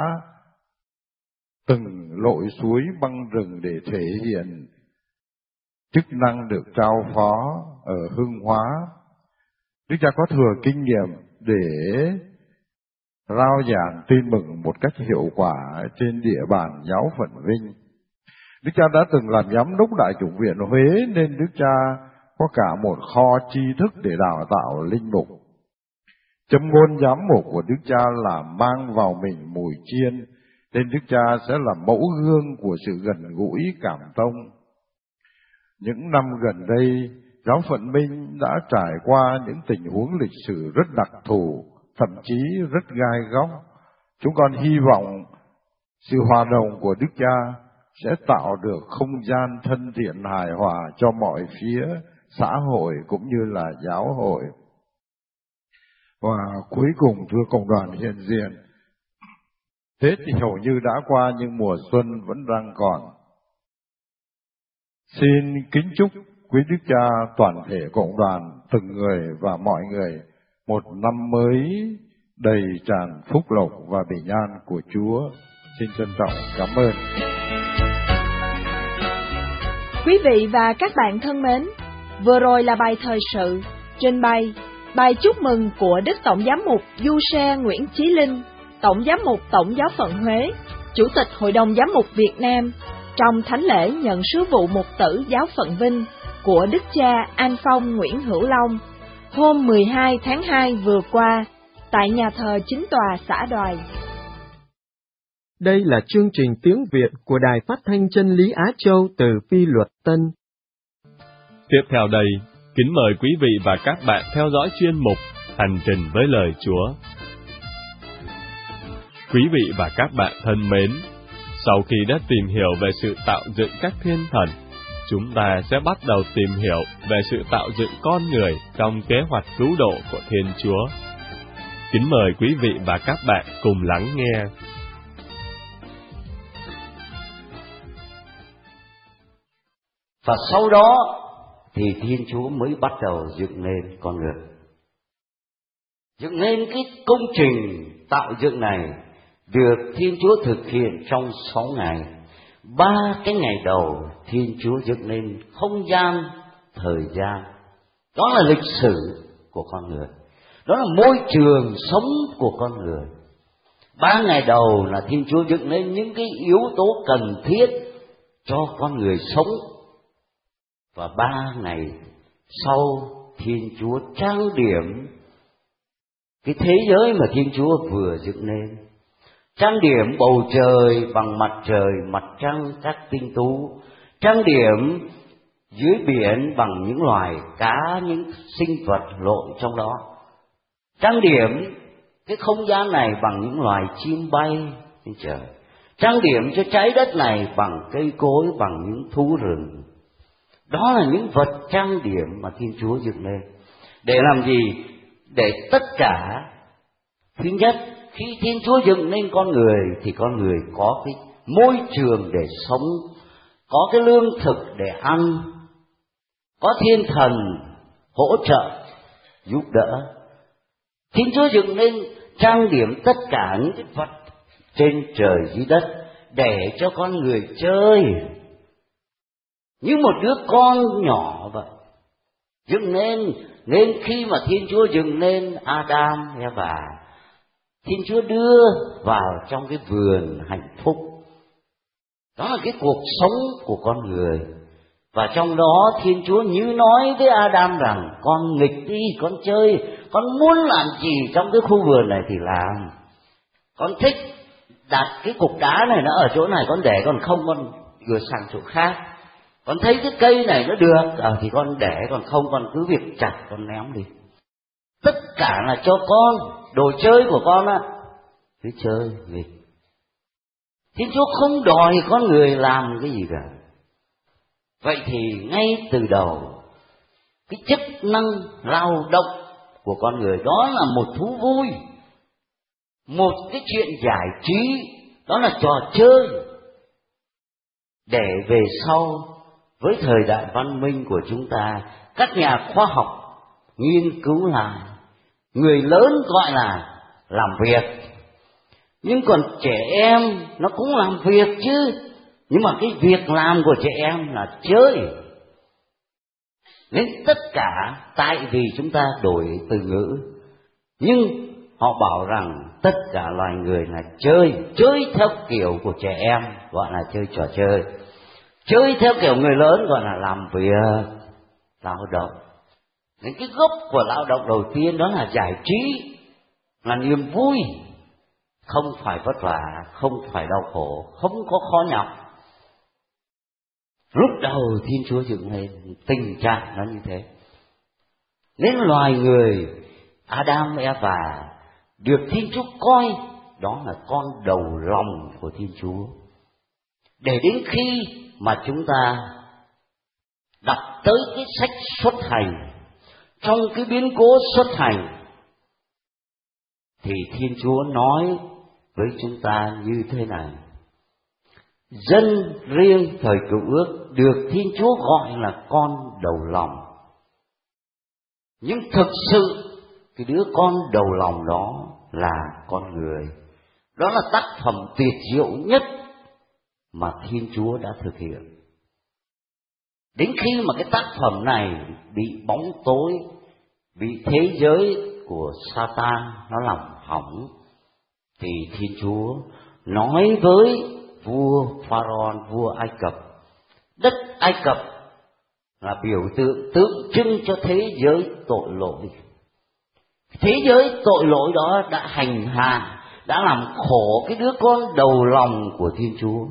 từng lội suối băng rừng để thể hiện chức năng được trao phó ở Hưng Hóa. Đức Cha có thừa kinh nghiệm để rao giảng tin mừng một cách hiệu quả trên địa bàn giáo phận Vinh. Đức Cha đã từng làm giám đốc Đại chủng viện Huế nên Đức Cha có cả một kho tri thức để đào tạo linh mục. Châm ngôn giám mục của Đức Cha là mang vào mình mùi chiên, nên Đức Cha sẽ là mẫu gương của sự gần gũi cảm thông. Những năm gần đây, giáo phận Minh đã trải qua những tình huống lịch sử rất đặc thù, thậm chí rất gai góc. Chúng con hy vọng sự hòa đồng của Đức Cha sẽ tạo được không gian thân thiện hài hòa cho mọi phía xã hội cũng như là giáo hội. Và cuối cùng thưa cộng đoàn hiện diện, Tết thì hầu như đã qua nhưng mùa xuân vẫn đang còn. Xin kính chúc quý Đức Cha toàn thể cộng đoàn, từng người và mọi người một năm mới đầy tràn phúc lộc và bình an của Chúa. Xin trân trọng cảm ơn. Quý vị và các bạn thân mến, vừa rồi là bài thời sự trình bày bài chúc mừng của Đức Tổng Giám mục Du Xe Nguyễn Chí Linh, Tổng Giám mục Tổng giáo phận Huế, Chủ tịch Hội đồng Giám mục Việt Nam, trong thánh lễ nhận sứ vụ mục tử giáo phận Vinh của Đức Cha An Phong Nguyễn Hữu Long hôm mười hai tháng hai vừa qua tại nhà thờ chính tòa xã Đoài. Đây là chương trình tiếng Việt của Đài Phát thanh Chân lý Á Châu từ Phi Luật Tân. Tiếp theo đây, kính mời quý vị và các bạn theo dõi chuyên mục Hành trình với lời Chúa. Quý vị và các bạn thân mến, sau khi đã tìm hiểu về sự tạo dựng các thiên thần, chúng ta sẽ bắt đầu tìm hiểu về sự tạo dựng con người trong kế hoạch cứu độ của Thiên Chúa. Kính mời quý vị và các bạn cùng lắng nghe. Và sau đó thì Thiên Chúa mới bắt đầu dựng nên con người. Dựng nên cái công trình tạo dựng này được Thiên Chúa thực hiện trong sáu ngày. Ba cái ngày đầu Thiên Chúa dựng nên không gian, thời gian. Đó là lịch sử của con người. Đó là môi trường sống của con người. Ba ngày đầu là Thiên Chúa dựng nên những cái yếu tố cần thiết cho con người sống. Và ba ngày sau Thiên Chúa trang điểm cái thế giới mà Thiên Chúa vừa dựng nên. Trang điểm bầu trời bằng mặt trời, mặt trăng, các tinh tú. Trang điểm dưới biển bằng những loài cá, những sinh vật lội trong đó. Trang điểm cái không gian này bằng những loài chim bay trên trời. Trang điểm cho trái đất này bằng cây cối, bằng những thú rừng. Đó là những vật trang điểm mà Thiên Chúa dựng lên. Để làm gì? Để tất cả, thứ nhất, khi Thiên Chúa dựng nên con người thì con người có cái môi trường để sống, có cái lương thực để ăn, có thiên thần hỗ trợ, giúp đỡ. Thiên Chúa dựng nên trang điểm tất cả những cái vật trên trời dưới đất để cho con người chơi. Như một đứa con nhỏ vậy. Dựng nên, nên khi mà Thiên Chúa dựng nên Adam, Eva, Thiên Chúa đưa vào trong cái vườn hạnh phúc. Đó là cái cuộc sống của con người. Và trong đó Thiên Chúa như nói với Adam rằng: con nghịch đi, con chơi, con muốn làm gì trong cái khu vườn này thì làm. Con thích đặt cái cục đá này nó ở chỗ này con để, còn không con gửi sang chỗ khác. Con thấy cái cây này nó được à, thì con để, còn không con cứ việc chặt con ném đi. Tất cả là cho con, đồ chơi của con á, cứ chơi nghịch. Thiên Chúa không đòi con người làm cái gì cả. Vậy thì ngay từ đầu, cái chức năng lao động của con người đó là một thú vui, một cái chuyện giải trí, đó là trò chơi. Để về sau, với thời đại văn minh của chúng ta, các nhà khoa học nghiên cứu lại, người lớn gọi là làm việc, nhưng còn trẻ em nó cũng làm việc chứ. Nhưng mà cái việc làm của trẻ em là chơi. Nên tất cả tại vì chúng ta đổi từ ngữ, nhưng họ bảo rằng tất cả loài người là chơi. Chơi theo kiểu của trẻ em gọi là chơi trò chơi. Chơi theo kiểu người lớn gọi là làm việc, lao động. Nên cái gốc của lao động đầu tiên đó là giải trí, là niềm vui, không phải vất vả, không phải đau khổ, không có khó nhọc. Lúc đầu Thiên Chúa dựng lên tình trạng nó như thế. Nên loài người Adam, Eva được Thiên Chúa coi đó là con đầu lòng của Thiên Chúa. Để đến khi mà chúng ta đọc tới cái sách Xuất Hành, trong cái biến cố Xuất Hành, thì Thiên Chúa nói với chúng ta như thế này: dân riêng thời Cựu Ước được Thiên Chúa gọi là con đầu lòng. Nhưng thực sự cái đứa con đầu lòng đó là con người. Đó là tác phẩm tuyệt diệu nhất mà Thiên Chúa đã thực hiện. Đến khi mà cái tác phẩm này bị bóng tối, bị thế giới của Satan nó làm hỏng, thì Thiên Chúa nói với vua Pharaoh, vua Ai Cập: đất Ai Cập là biểu tượng tượng trưng cho thế giới tội lỗi. Thế giới tội lỗi đó đã hành hạ, đã làm khổ cái đứa con đầu lòng của Thiên Chúa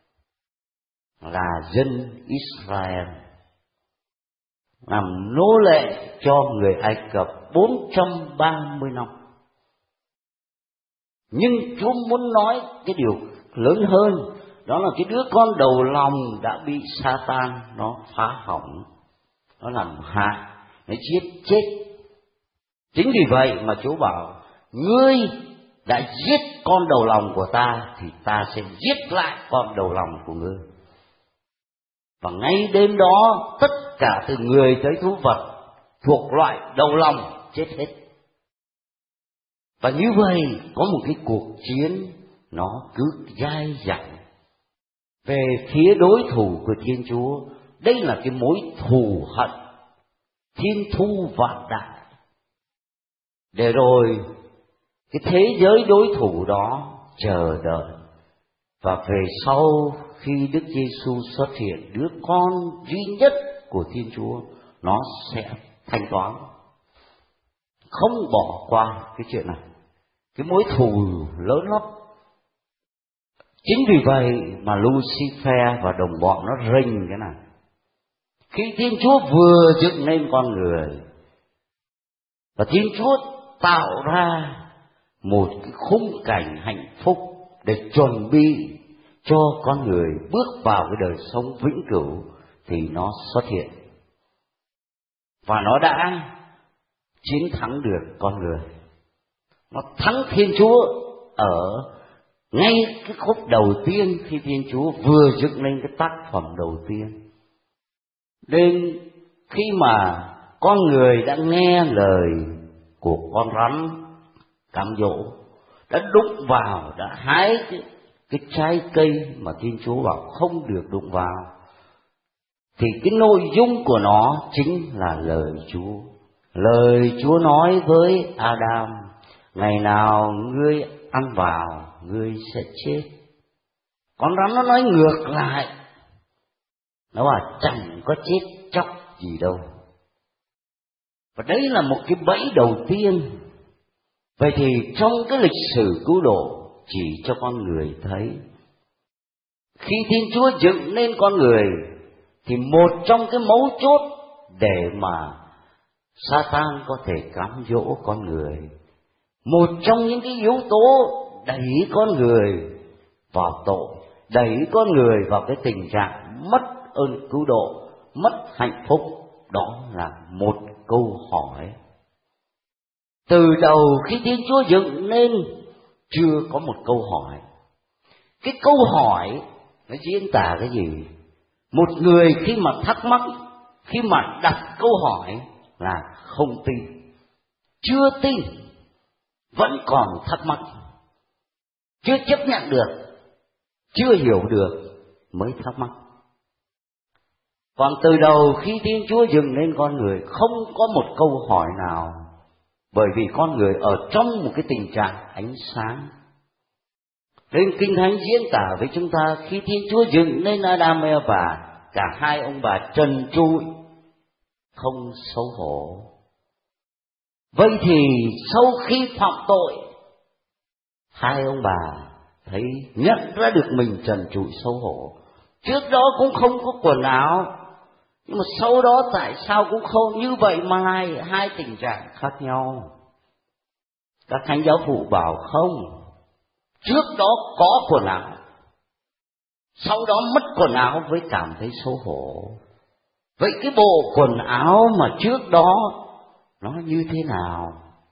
là dân Israel, làm nô lệ cho người Ai Cập bốn trăm ba mươi năm. Nhưng Chúa muốn nói cái điều lớn hơn, đó là cái đứa con đầu lòng đã bị Satan nó phá hỏng, nó làm hại, nó giết chết. Chính vì vậy mà Chúa bảo: ngươi đã giết con đầu lòng của ta thì ta sẽ giết lại con đầu lòng của ngươi. Và ngay đêm đó, tất cả từ người tới thú vật thuộc loại đầu lòng chết hết. Và như vậy có một cái cuộc chiến nó cứ dai dẳng về phía đối thủ của Thiên Chúa. Đây là cái mối thù hận thiên thu vạn đại. Để rồi cái thế giới đối thủ đó chờ đợi. Và về sau khi Đức Giêsu xuất hiện, đứa con duy nhất của Thiên Chúa, nó sẽ thanh toán, không bỏ qua cái chuyện này. Cái mối thù lớn lắm. Chính vì vậy mà Lucifer và đồng bọn nó rình cái này. Khi Thiên Chúa vừa dựng nên con người, và Thiên Chúa tạo ra một cái khung cảnh hạnh phúc để chuẩn bị cho con người bước vào cái đời sống vĩnh cửu, thì nó xuất hiện. Và nó đã chiến thắng được con người. Nó thắng Thiên Chúa ở ngay cái khúc đầu tiên khi Thiên Chúa vừa dựng lên cái tác phẩm đầu tiên. Nên khi mà con người đã nghe lời của con rắn cám dỗ, đã đụng vào, đã hái cái, cái trái cây mà Thiên Chúa bảo không được đụng vào, thì cái nội dung của nó chính là lời Chúa. Lời Chúa nói với Adam: ngày nào ngươi ăn vào, ngươi sẽ chết. Con rắn nó nói ngược lại, nó bảo chẳng có chết chóc gì đâu. Và đấy là một cái bẫy đầu tiên. Vậy thì trong cái lịch sử cứu độ chỉ cho con người thấy, khi Thiên Chúa dựng nên con người, thì một trong cái mấu chốt để mà Sa-tan có thể cám dỗ con người, một trong những cái yếu tố đẩy con người vào tội, đẩy con người vào cái tình trạng mất ơn cứu độ, mất hạnh phúc, đó là một câu hỏi. Từ đầu khi Thiên Chúa dựng nên chưa có một câu hỏi. Cái câu hỏi nó diễn tả cái gì? Một người khi mà thắc mắc, khi mà đặt câu hỏi là không tin, chưa tin, vẫn còn thắc mắc, chưa chấp nhận được, chưa hiểu được mới thắc mắc. Còn từ đầu khi Thiên Chúa dựng nên con người, không có một câu hỏi nào, bởi vì con người ở trong một cái tình trạng ánh sáng. Nên Kinh Thánh diễn tả với chúng ta, khi Thiên Chúa dựng nên Adam và Eva, cả hai ông bà trần trụi, không xấu hổ. Vậy thì sau khi phạm tội, hai ông bà thấy nhận ra được mình trần trụi xấu hổ. Trước đó cũng không có quần áo, nhưng mà sau đó tại sao cũng không như vậy mà hai, hai tình trạng khác nhau. Các thánh giáo phụ bảo không, trước đó có quần áo, sau đó mất quần áo với cảm thấy xấu hổ. Vậy cái bộ quần áo mà trước đó nó như thế nào?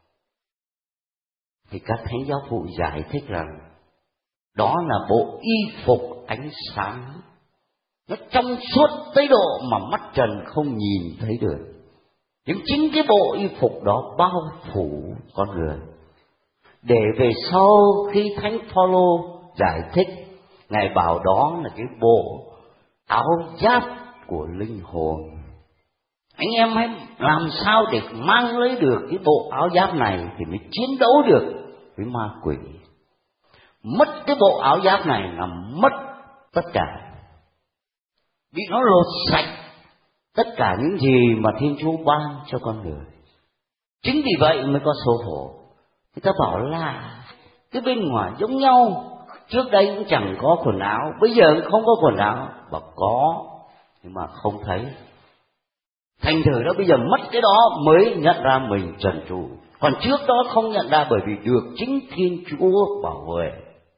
Thì các thánh giáo phụ giải thích rằng đó là bộ y phục ánh sáng, nó trong suốt tới độ mà mắt trần không nhìn thấy được. Nhưng chính cái bộ y phục đó bao phủ con người. Để về sau khi Thánh Phaolô giải thích, Ngài bảo đó là cái bộ áo giáp của linh hồn. Anh em hãy làm sao để mang lấy được cái bộ áo giáp này thì mới chiến đấu được với ma quỷ. Mất cái bộ áo giáp này là mất tất cả, bị nó lột sạch tất cả những gì mà Thiên Chúa ban cho con người. Chính vì vậy mới có xấu hổ. Người ta bảo là cái bên ngoài giống nhau, trước đây cũng chẳng có quần áo, bây giờ cũng không có quần áo. Bảo có, nhưng mà không thấy. Thành thử đó bây giờ mất cái đó mới nhận ra mình trần trụi. Còn trước đó không nhận ra, bởi vì được chính Thiên Chúa bảo vệ.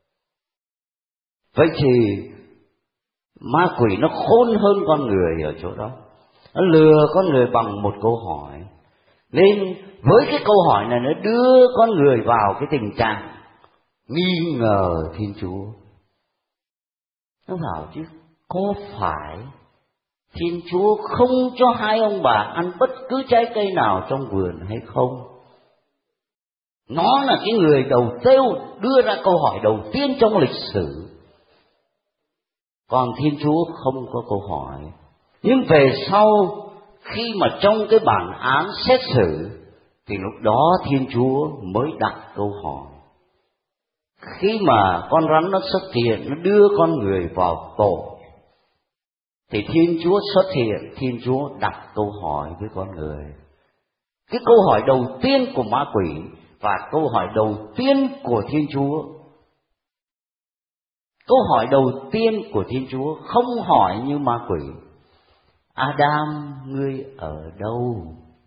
Vậy thì ma quỷ nó khôn hơn con người ở chỗ đó. Nó lừa con người bằng một câu hỏi. Nên với cái câu hỏi này nó đưa con người vào cái tình trạng nghi ngờ Thiên Chúa. Nó bảo chứ có phải Thiên Chúa không cho hai ông bà ăn bất cứ trái cây nào trong vườn hay không? Nó là cái người đầu tiên đưa ra câu hỏi đầu tiên trong lịch sử. Còn Thiên Chúa không có câu hỏi. Nhưng về sau, khi mà trong cái bản án xét xử, thì lúc đó Thiên Chúa mới đặt câu hỏi. Khi mà con rắn nó xuất hiện, nó đưa con người vào tội, thì Thiên Chúa xuất hiện, Thiên Chúa đặt câu hỏi với con người. Cái câu hỏi đầu tiên của ma quỷ và câu hỏi đầu tiên của Thiên Chúa. Câu hỏi đầu tiên của Thiên Chúa không hỏi như ma quỷ: Adam, ngươi ở đâu?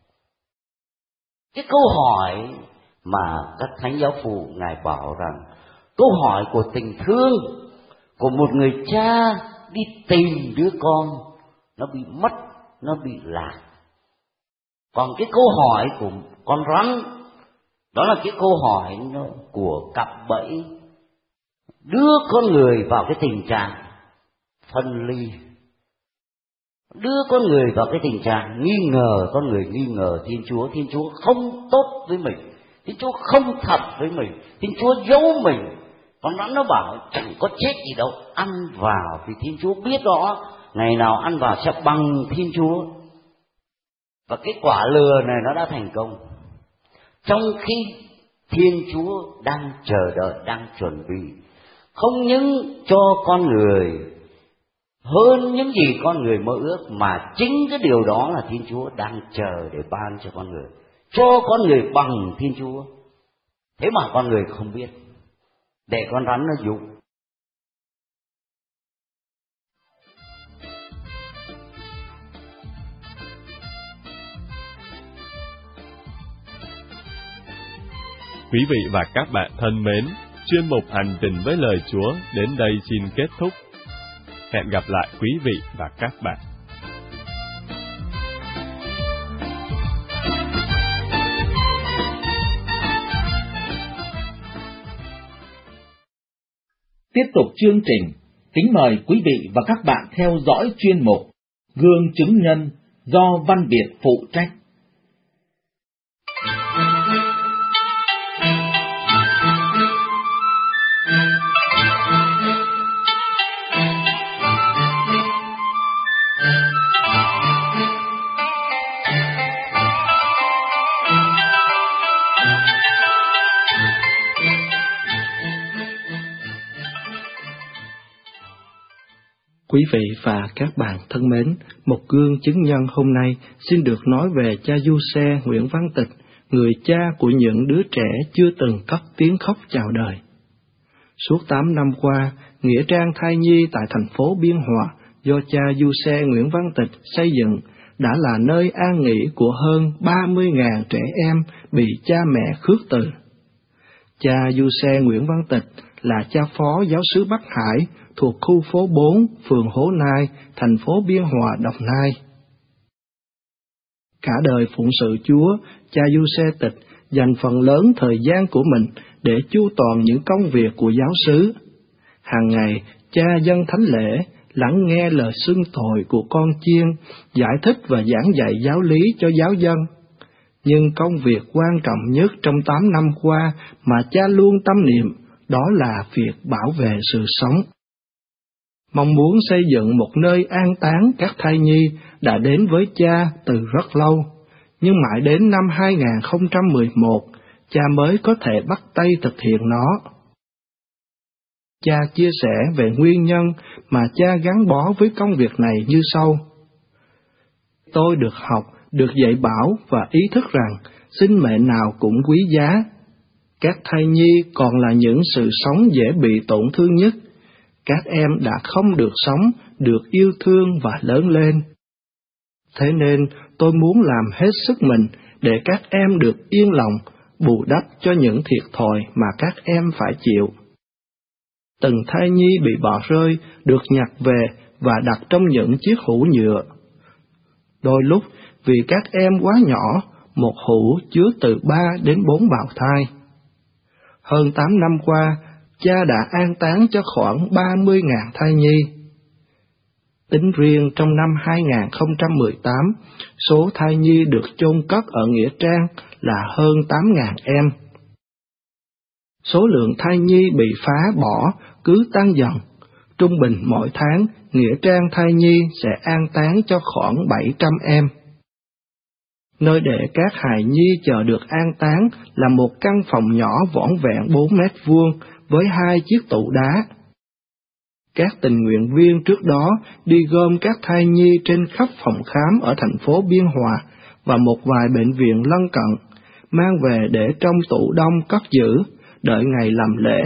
Cái câu hỏi mà các thánh giáo phụ Ngài bảo rằng câu hỏi của tình thương, của một người cha đi tìm đứa con nó bị mất, nó bị lạc. Còn cái câu hỏi của con rắn, đó là cái câu hỏi của cặp bẫy, đưa con người vào cái tình trạng phân ly, đưa con người vào cái tình trạng nghi ngờ. Con người nghi ngờ Thiên Chúa, Thiên Chúa không tốt với mình, Thiên Chúa không thật với mình, Thiên Chúa giấu mình. Con rắn nó bảo chẳng có chết gì đâu, ăn vào, vì Thiên Chúa biết rõ ngày nào ăn vào sẽ bằng Thiên Chúa. Và cái quả lừa này nó đã thành công, trong khi Thiên Chúa đang chờ đợi, đang chuẩn bị không những cho con người hơn những gì con người mơ ước, mà chính cái điều đó là Thiên Chúa đang chờ để ban cho con người, cho con người bằng Thiên Chúa. Thế mà con người không biết, để con rắn nó dụ. Quý vị và các bạn thân mến, chuyên mục Hành trình với lời Chúa đến đây xin kết thúc. Hẹn gặp lại quý vị và các bạn. Tiếp tục chương trình, kính mời quý vị và các bạn theo dõi chuyên mục Gương chứng nhân do Văn Biệt phụ trách. Quý vị và các bạn thân mến, một gương chứng nhân hôm nay xin được nói về cha Giuse Nguyễn Văn Tịch, người cha của những đứa trẻ chưa từng cất tiếng khóc chào đời. Suốt tám năm qua, Nghĩa trang thai nhi tại thành phố Biên Hòa do cha Giuse Nguyễn Văn Tịch xây dựng đã là nơi an nghỉ của hơn ba mươi nghìn trẻ em bị cha mẹ khước từ. Cha Giuse Nguyễn Văn Tịch là cha phó giáo xứ Bắc Hải thuộc khu phố bốn, phường Hố Nai, thành phố Biên Hòa, Đồng Nai. Cả đời phụng sự Chúa, cha Giuse Tịch dành phần lớn thời gian của mình để chu toàn những công việc của giáo xứ. Hàng ngày, cha dâng thánh lễ, lắng nghe lời xưng tội của con chiên, giải thích và giảng dạy giáo lý cho giáo dân. Nhưng công việc quan trọng nhất trong tám năm qua mà cha luôn tâm niệm, đó là việc bảo vệ sự sống. Mong muốn xây dựng một nơi an táng các thai nhi đã đến với cha từ rất lâu, nhưng mãi đến năm hai không một một, cha mới có thể bắt tay thực hiện nó. Cha chia sẻ về nguyên nhân mà cha gắn bó với công việc này như sau. Tôi được học, được dạy bảo và ý thức rằng sinh mệnh nào cũng quý giá. Các thai nhi còn là những sự sống dễ bị tổn thương nhất. Các em đã không được sống, được yêu thương và lớn lên. Thế nên tôi muốn làm hết sức mình để các em được yên lòng, bù đắp cho những thiệt thòi mà các em phải chịu. Từng thai nhi bị bỏ rơi được nhặt về và đặt trong những chiếc hũ nhựa. Đôi lúc vì các em quá nhỏ, một hũ chứa từ ba đến bốn bào thai. Hơn tám năm qua, cha đã an táng cho khoảng ba mươi nghìn thai nhi. Tính riêng trong năm hai không một tám, số thai nhi được chôn cất ở Nghĩa Trang là hơn tám nghìn em. Số lượng thai nhi bị phá bỏ cứ tăng dần. Trung bình mỗi tháng, Nghĩa Trang thai nhi sẽ an táng cho khoảng bảy trăm em. Nơi để các hài nhi chờ được an táng là một căn phòng nhỏ vỏn vẹn bốn mét vuông với hai chiếc tủ đá. các tình nguyện viên trước đó đi gom các thai nhi trên khắp phòng khám ở thành phố Biên Hòa và một vài bệnh viện lân cận, mang về để trong tủ đông cất giữ, đợi ngày làm lễ.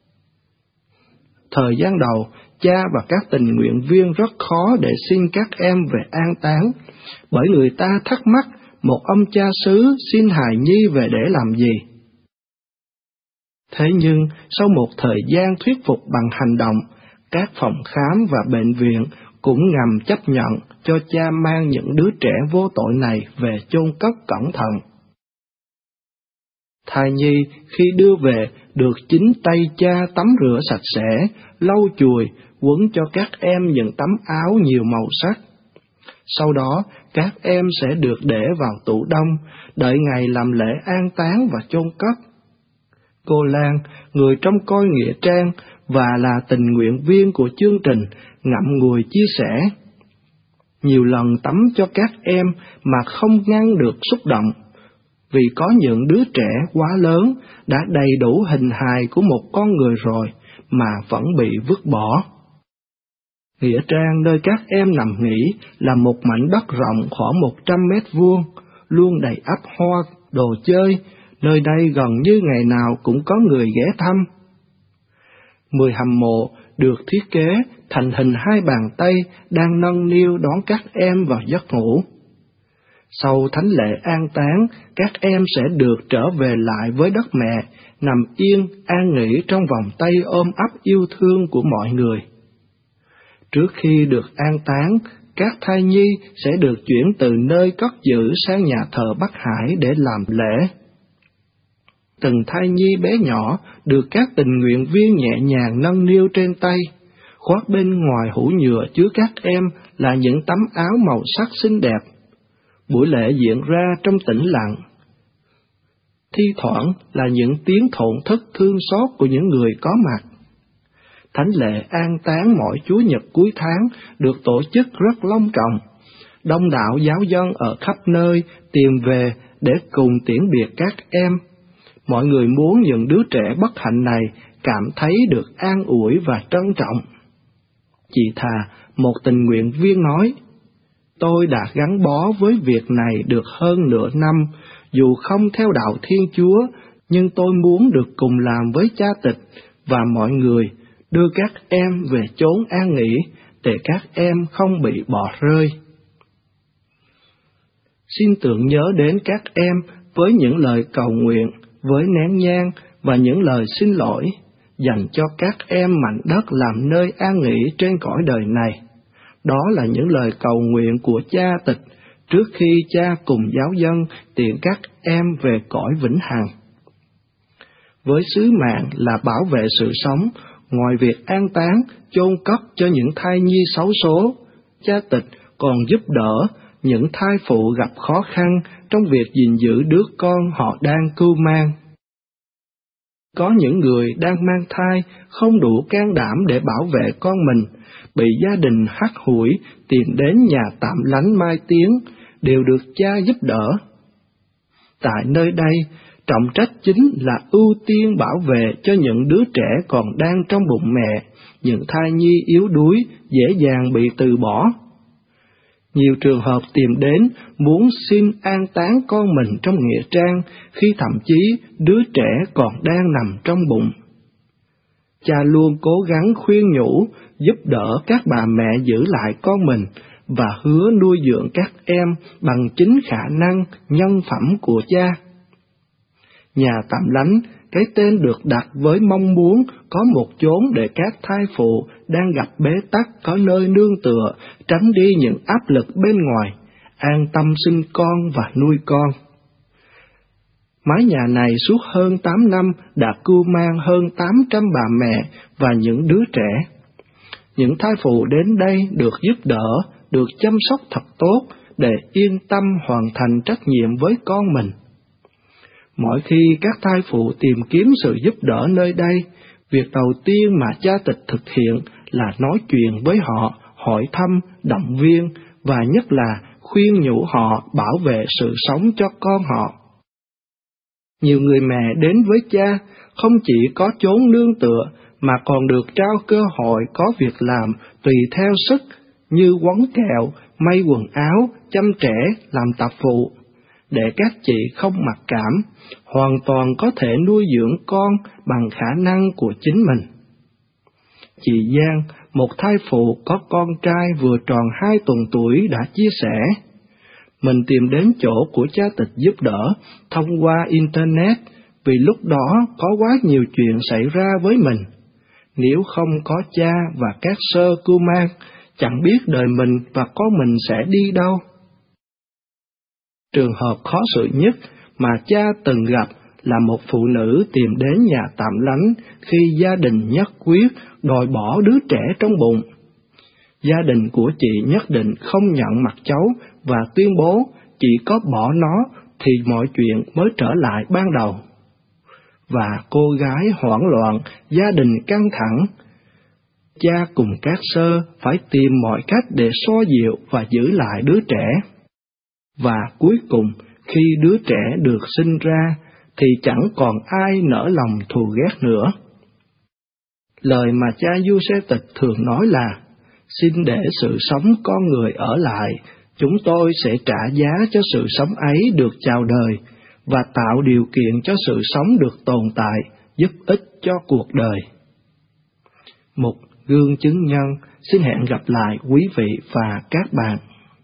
Thời gian đầu, cha và các tình nguyện viên rất khó để xin các em về an táng, bởi người ta thắc mắc một ông cha xứ xin hài nhi về để làm gì. Thế nhưng, sau một thời gian thuyết phục bằng hành động, các phòng khám và bệnh viện cũng ngầm chấp nhận cho cha mang những đứa trẻ vô tội này về chôn cất cẩn thận. Thai nhi khi đưa về được chính tay cha tắm rửa sạch sẽ, lau chùi, quấn cho các em những tấm áo nhiều màu sắc. Sau đó, các em sẽ được để vào tủ đông, đợi ngày làm lễ an táng và chôn cất. Cô Lan, người trông coi nghĩa trang và là tình nguyện viên của chương trình, ngậm ngùi chia sẻ. Nhiều lần tắm cho các em mà không ngăn được xúc động, vì có những đứa trẻ quá lớn đã đầy đủ hình hài của một con người rồi mà vẫn bị vứt bỏ. Nghĩa trang nơi các em nằm nghỉ là một mảnh đất rộng khoảng một trăm mét vuông, luôn đầy ắp hoa, đồ chơi, nơi đây gần như ngày nào cũng có người ghé thăm. Mười hầm mộ được thiết kế thành hình hai bàn tay đang nâng niu đón các em vào giấc ngủ. Sau thánh lễ an táng, các em sẽ được trở về lại với đất mẹ, nằm yên, an nghỉ trong vòng tay ôm ấp yêu thương của mọi người. Trước khi được an táng, các thai nhi sẽ được chuyển từ nơi cất giữ sang nhà thờ Bắc Hải để làm lễ. Từng thai nhi bé nhỏ được các tình nguyện viên nhẹ nhàng nâng niu trên tay, khoác bên ngoài hũ nhựa chứa các em là những tấm áo màu sắc xinh đẹp. Buổi lễ diễn ra trong tĩnh lặng. Thi thoảng là những tiếng thổn thức thương xót của những người có mặt. Thánh lễ an táng mỗi Chủ nhật cuối tháng được tổ chức rất long trọng. Đông đảo giáo dân ở khắp nơi tìm về để cùng tiễn biệt các em. Mọi người muốn những đứa trẻ bất hạnh này cảm thấy được an ủi và trân trọng. Chị Thà, một tình nguyện viên nói, tôi đã gắn bó với việc này được hơn nửa năm, dù không theo đạo Thiên Chúa, nhưng tôi muốn được cùng làm với cha tịch và mọi người, đưa các em về chốn an nghỉ, để các em không bị bỏ rơi. Xin tưởng nhớ đến các em với những lời cầu nguyện, với nén nhang và những lời xin lỗi, dành cho các em mảnh đất làm nơi an nghỉ trên cõi đời này. Đó là những lời cầu nguyện của cha tịch trước khi cha cùng giáo dân tiễn các em về cõi vĩnh hằng. Với sứ mạng là bảo vệ sự sống, ngoài việc an táng, chôn cất cho những thai nhi xấu số, cha tịch còn giúp đỡ những thai phụ gặp khó khăn trong việc gìn giữ đứa con họ đang cưu mang. Có những người đang mang thai không đủ can đảm để bảo vệ con mình, bị gia đình hắt hủi tìm đến nhà tạm lánh Mai Tiến, đều được cha giúp đỡ. Tại nơi đây, trọng trách chính là ưu tiên bảo vệ cho những đứa trẻ còn đang trong bụng mẹ, những thai nhi yếu đuối, dễ dàng bị từ bỏ. Nhiều trường hợp tìm đến muốn xin an táng con mình trong nghĩa trang, khi thậm chí đứa trẻ còn đang nằm trong bụng. Cha luôn cố gắng khuyên nhủ, giúp đỡ các bà mẹ giữ lại con mình, và hứa nuôi dưỡng các em bằng chính khả năng, nhân phẩm của cha. Nhà tạm lánh, cái tên được đặt với mong muốn có một chốn để các thai phụ đang gặp bế tắc có nơi nương tựa, tránh đi những áp lực bên ngoài, an tâm sinh con và nuôi con. Mái nhà này suốt hơn tám năm đã cưu mang hơn tám trăm bà mẹ và những đứa trẻ. Những thai phụ đến đây được giúp đỡ, được chăm sóc thật tốt để yên tâm hoàn thành trách nhiệm với con mình. Mỗi khi các thai phụ tìm kiếm sự giúp đỡ nơi đây, việc đầu tiên mà cha tịch thực hiện là nói chuyện với họ, hỏi thăm, động viên và nhất là khuyên nhủ họ bảo vệ sự sống cho con họ. Nhiều người mẹ đến với cha không chỉ có chốn nương tựa mà còn được trao cơ hội có việc làm tùy theo sức, như quấn kẹo, may quần áo, chăm trẻ, làm tạp vụ, để các chị không mặc cảm, hoàn toàn có thể nuôi dưỡng con bằng khả năng của chính mình. Chị Giang, một thai phụ có con trai vừa tròn hai tuần tuổi, đã chia sẻ: mình tìm đến chỗ của cha Tịch giúp đỡ thông qua Internet vì lúc đó có quá nhiều chuyện xảy ra với mình. Nếu không có cha và các sơ cưu mang, chẳng biết đời mình và con mình sẽ đi đâu. Trường hợp khó xử nhất mà cha từng gặp là một phụ nữ tìm đến nhà tạm lánh khi gia đình nhất quyết đòi bỏ đứa trẻ trong bụng. Gia đình của chị nhất định không nhận mặt cháu và tuyên bố chỉ có bỏ nó thì mọi chuyện mới trở lại ban đầu. Và cô gái hoảng loạn, gia đình căng thẳng. Cha cùng các sơ phải tìm mọi cách để xoa dịu và giữ lại đứa trẻ. Và cuối cùng, khi đứa trẻ được sinh ra, thì chẳng còn ai nỡ lòng thù ghét nữa. Lời mà cha Giuse Tịch thường nói là: xin để sự sống con người ở lại, chúng tôi sẽ trả giá cho sự sống ấy được chào đời và tạo điều kiện cho sự sống được tồn tại, giúp ích cho cuộc đời. Mục Gương Chứng Nhân xin hẹn gặp lại quý vị và các bạn.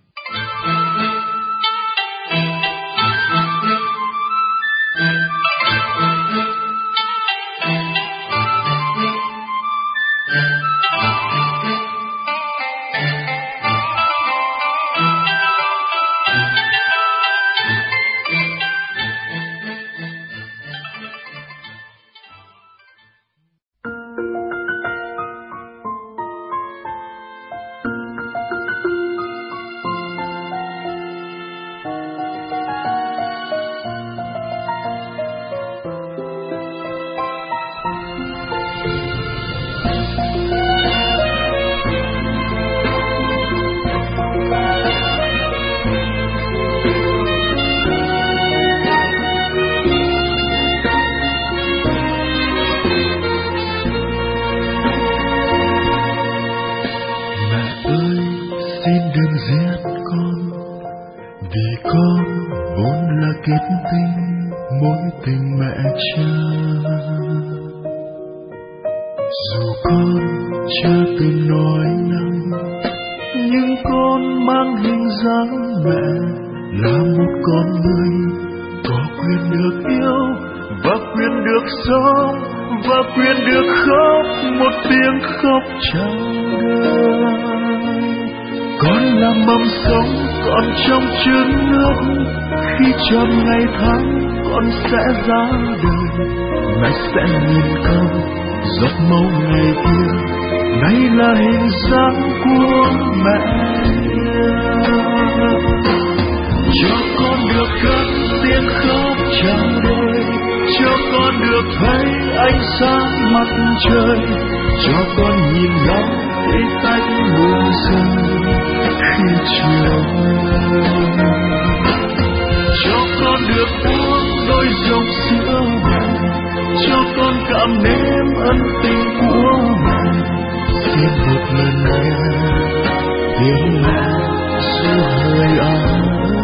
Trong ngày tháng con sẽ ra đời, mẹ sẽ nhìn con giọt máu ngày kia, nay là hình dáng của mẹ. Cho con được cất tiếng khóc chào đời, cho con được thấy ánh sáng mặt trời, cho con nhìn ngắm tí tách mưa rơi khi chiều. Cho con được uống đôi dòng sữa mẹ, cho con cảm nếm ân tình của mẹ. Xin một lần nghe tiếng mẹ ru hơi ấm.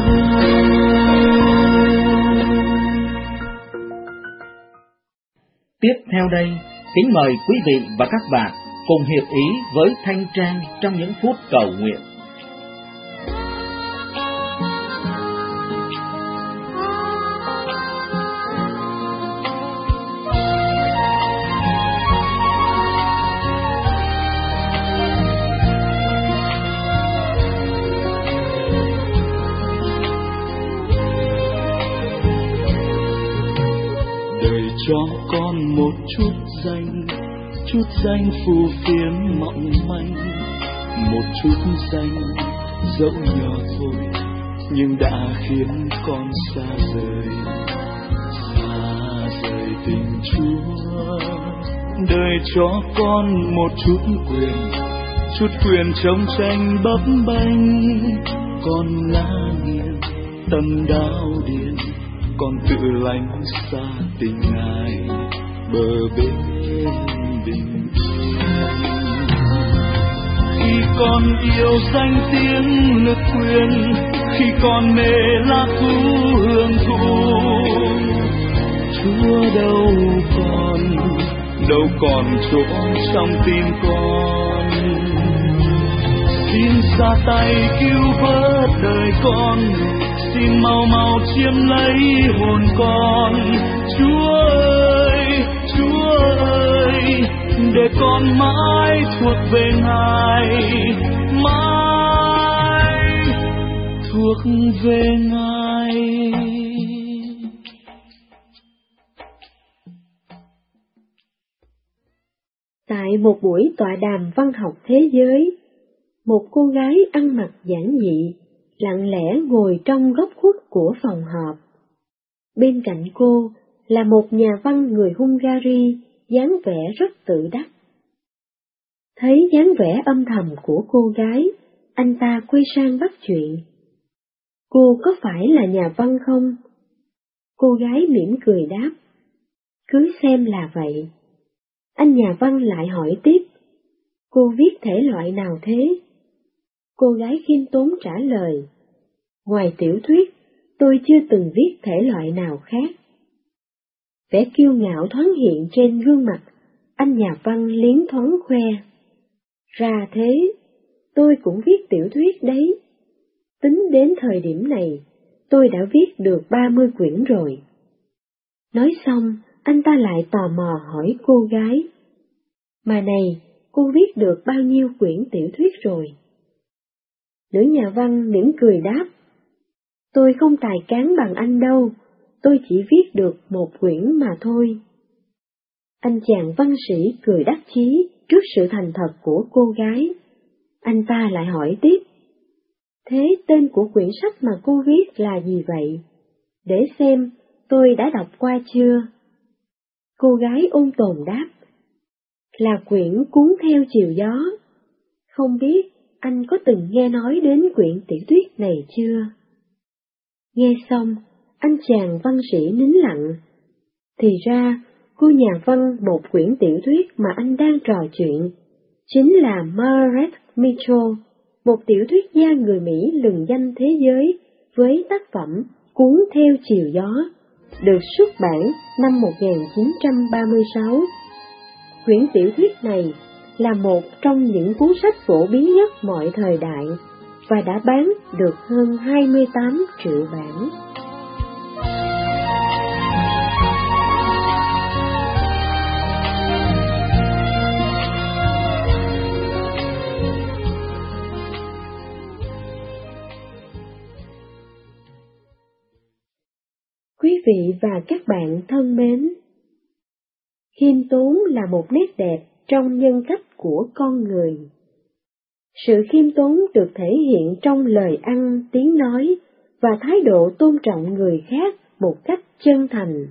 Tiếp theo đây, kính mời quý vị và các bạn cùng hiệp ý với Thanh Trang trong những phút cầu nguyện. Cho con một chút danh, chút danh phù phiếm mỏng manh, một chút danh dẫu nhỏ thôi nhưng đã khiến con xa rời, xa rời tình Chúa. Đời cho con một chút quyền, chút quyền trong tranh bấp bênh, con ngã nghiêng tâm đau điên, con tự lánh xa tình Ngài bờ bên bình khi còn yêu danh tiếng lực quyền, khi còn mê lạc thú hưởng thụ. Chúa đâu còn, đâu còn chỗ trong tim con. Xin ra tay cứu vớt đời con, xin mau mau chiếm lấy hồn con. Chúa ơi, Chúa ơi, để con mãi thuộc về Ngài, mãi thuộc về Ngài. Tại một buổi tọa đàm văn học thế giới, một cô gái ăn mặc giản dị, lặng lẽ ngồi trong góc khuất của phòng họp. Bên cạnh cô là một nhà văn người Hungary, dáng vẻ rất tự đắc. Thấy dáng vẻ âm thầm của cô gái, anh ta quay sang bắt chuyện. Cô có phải là nhà văn không? Cô gái mỉm cười đáp, cứ xem là vậy. Anh nhà văn lại hỏi tiếp, cô viết thể loại nào thế? Cô gái khiêm tốn trả lời, ngoài tiểu thuyết, tôi chưa từng viết thể loại nào khác. Vẻ kiêu ngạo thoáng hiện trên gương mặt, anh nhà văn liến thoáng khoe. Ra thế, tôi cũng viết tiểu thuyết đấy. Tính đến thời điểm này, tôi đã viết được ba mươi quyển rồi. Nói xong, anh ta lại tò mò hỏi cô gái, mà này, cô viết được bao nhiêu quyển tiểu thuyết rồi? Nữ nhà văn mỉm cười đáp, tôi không tài cán bằng anh đâu, tôi chỉ viết được một quyển mà thôi. Anh chàng văn sĩ cười đắc chí trước sự thành thật của cô gái. Anh ta lại hỏi tiếp, thế tên của quyển sách mà cô viết là gì vậy? Để xem, tôi đã đọc qua chưa? Cô gái ôn tồn đáp, là quyển Cuốn theo chiều gió. Không biết anh có từng nghe nói đến quyển tiểu thuyết này chưa? Nghe xong, anh chàng văn sĩ nín lặng. Thì ra, cô nhà văn một quyển tiểu thuyết mà anh đang trò chuyện chính là Margaret Mitchell, một tiểu thuyết gia người Mỹ lừng danh thế giới với tác phẩm Cuốn theo chiều gió, được xuất bản năm một nghìn chín trăm ba mươi sáu. Quyển tiểu thuyết này là một trong những cuốn sách phổ biến nhất mọi thời đại và đã bán được hơn hai mươi tám triệu bản. Quý vị và các bạn thân mến, khiêm tốn là một nét đẹp trong nhân cách của con người. Sự khiêm tốn được thể hiện trong lời ăn, tiếng nói và thái độ tôn trọng người khác một cách chân thành.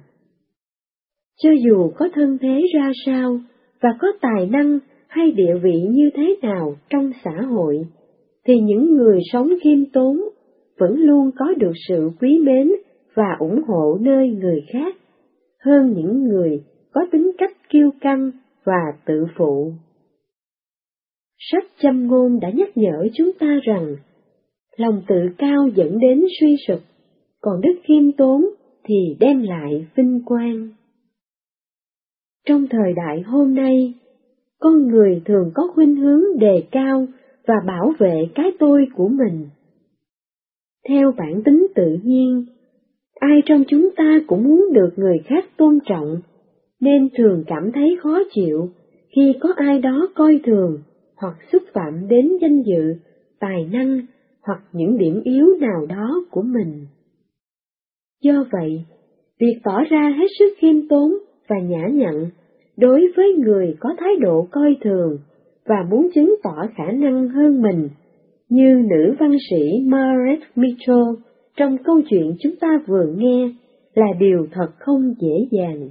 Cho dù có thân thế ra sao và có tài năng hay địa vị như thế nào trong xã hội, thì những người sống khiêm tốn vẫn luôn có được sự quý mến và ủng hộ nơi người khác, hơn những người có tính cách kiêu căng và tự phụ. Sách Châm ngôn đã nhắc nhở chúng ta rằng, lòng tự cao dẫn đến suy sụp, còn đức khiêm tốn thì đem lại vinh quang. Trong thời đại hôm nay, con người thường có khuynh hướng đề cao và bảo vệ cái tôi của mình. Theo bản tính tự nhiên, ai trong chúng ta cũng muốn được người khác tôn trọng, nên thường cảm thấy khó chịu khi có ai đó coi thường hoặc xúc phạm đến danh dự, tài năng hoặc những điểm yếu nào đó của mình. Do vậy, việc tỏ ra hết sức khiêm tốn và nhã nhặn đối với người có thái độ coi thường và muốn chứng tỏ khả năng hơn mình, như nữ văn sĩ Margaret Mitchell trong câu chuyện chúng ta vừa nghe, là điều thật không dễ dàng.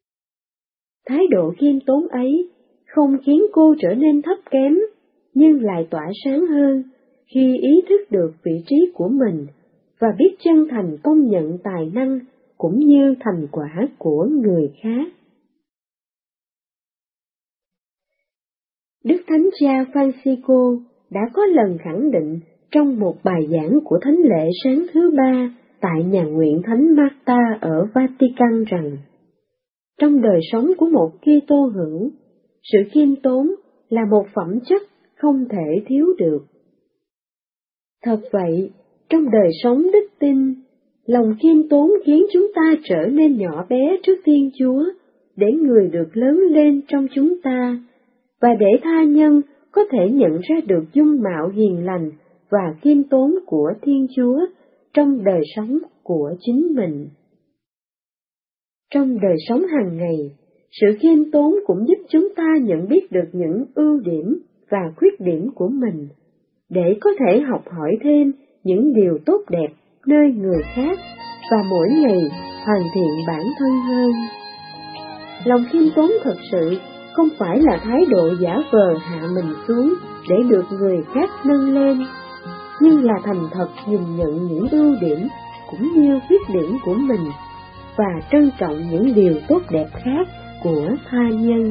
Thái độ khiêm tốn ấy không khiến cô trở nên thấp kém, nhưng lại tỏa sáng hơn khi ý thức được vị trí của mình và biết chân thành công nhận tài năng cũng như thành quả của người khác. Đức Thánh Cha Francisco đã có lần khẳng định trong một bài giảng của thánh lễ sáng thứ ba tại nhà nguyện Thánh Marta ở Vatican rằng, trong đời sống của một Kitô hữu, sự khiêm tốn là một phẩm chất không thể thiếu được. Thật vậy, trong đời sống đức tin, lòng khiêm tốn khiến chúng ta trở nên nhỏ bé trước Thiên Chúa, để người được lớn lên trong chúng ta, và để tha nhân có thể nhận ra được dung mạo hiền lành và khiêm tốn của Thiên Chúa trong đời sống của chính mình. Trong đời sống hàng ngày, sự khiêm tốn cũng giúp chúng ta nhận biết được những ưu điểm và khuyết điểm của mình, để có thể học hỏi thêm những điều tốt đẹp nơi người khác và mỗi ngày hoàn thiện bản thân hơn. Lòng khiêm tốn thật sự không phải là thái độ giả vờ hạ mình xuống để được người khác nâng lên, nhưng là thành thật nhìn nhận những ưu điểm cũng như khuyết điểm của mình và trân trọng những điều tốt đẹp khác của tha nhân.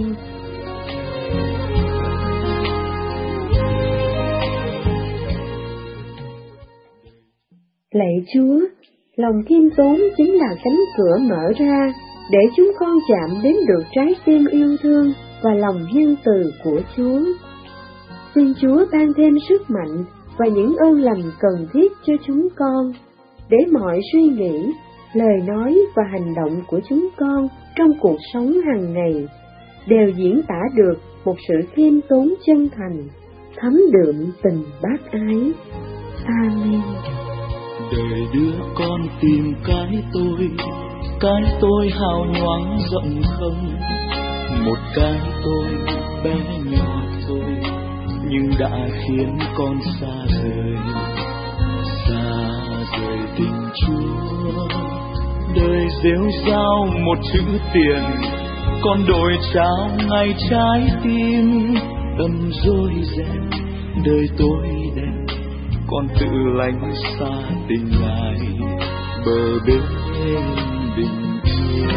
Lạy Chúa, lòng khiêm tốn chính là cánh cửa mở ra để chúng con chạm đến được trái tim yêu thương và lòng nhân từ của Chúa. Xin Chúa ban thêm sức mạnh và những ơn lành cần thiết cho chúng con, để mọi suy nghĩ, lời nói và hành động của chúng con trong cuộc sống hàng ngày đều diễn tả được một sự khiêm tốn chân thành, thấm đượm tình bác ái. Amen. Đời đứa con tìm cái tôi, cái tôi hào nhoáng rộng không, một cái tôi bé nhỏ thôi, nhưng đã khiến con xa rời, xa rời tình Chúa. Đời rêu rao một chữ tiền, con đổi trao ngay trái tim, đâm dối ren đời tôi đen, con tự lánh xa tình Ngài bờ bên bình yên.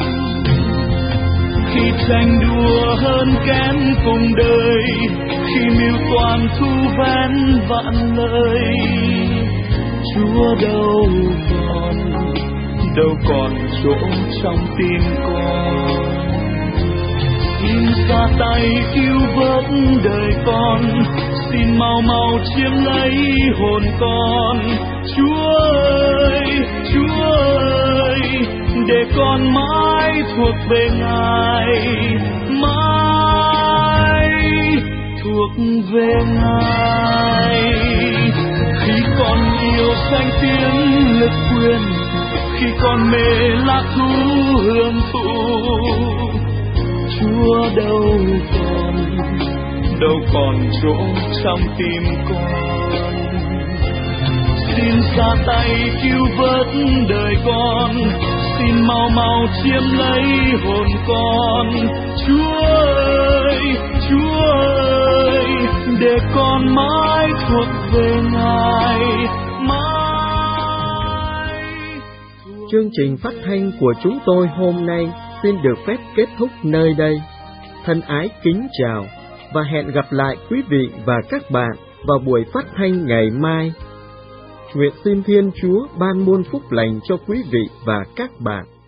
Khi tranh đua hơn kém cùng đời, khi mưu toàn thu vén vạn lời, Chúa đâu còn, đâu còn chỗ trong tim con. Xin xa tay cứu vớt đời con, xin mau mau chiếm lấy hồn con. Chúa ơi, Chúa ơi, để con mãi thuộc về Ngài, mãi thuộc về Ngài. Khi con yêu danh tiếng lực quyền, khi con mê lạc thú hưởng thụ, Chúa đâu còn, đâu còn chỗ trong tim con. Xin ra tay cứu vớt đời con, xin mau mau chiếm lấy hồn con. Chúa ơi, Chúa ơi, để con mãi thuộc về Ngài, mãi. Chương trình phát thanh của chúng tôi hôm nay xin được phép kết thúc nơi đây. Thân ái kính chào và hẹn gặp lại quý vị và các bạn vào buổi phát thanh ngày mai. Nguyện xin Thiên Chúa ban muôn phúc lành cho quý vị và các bạn.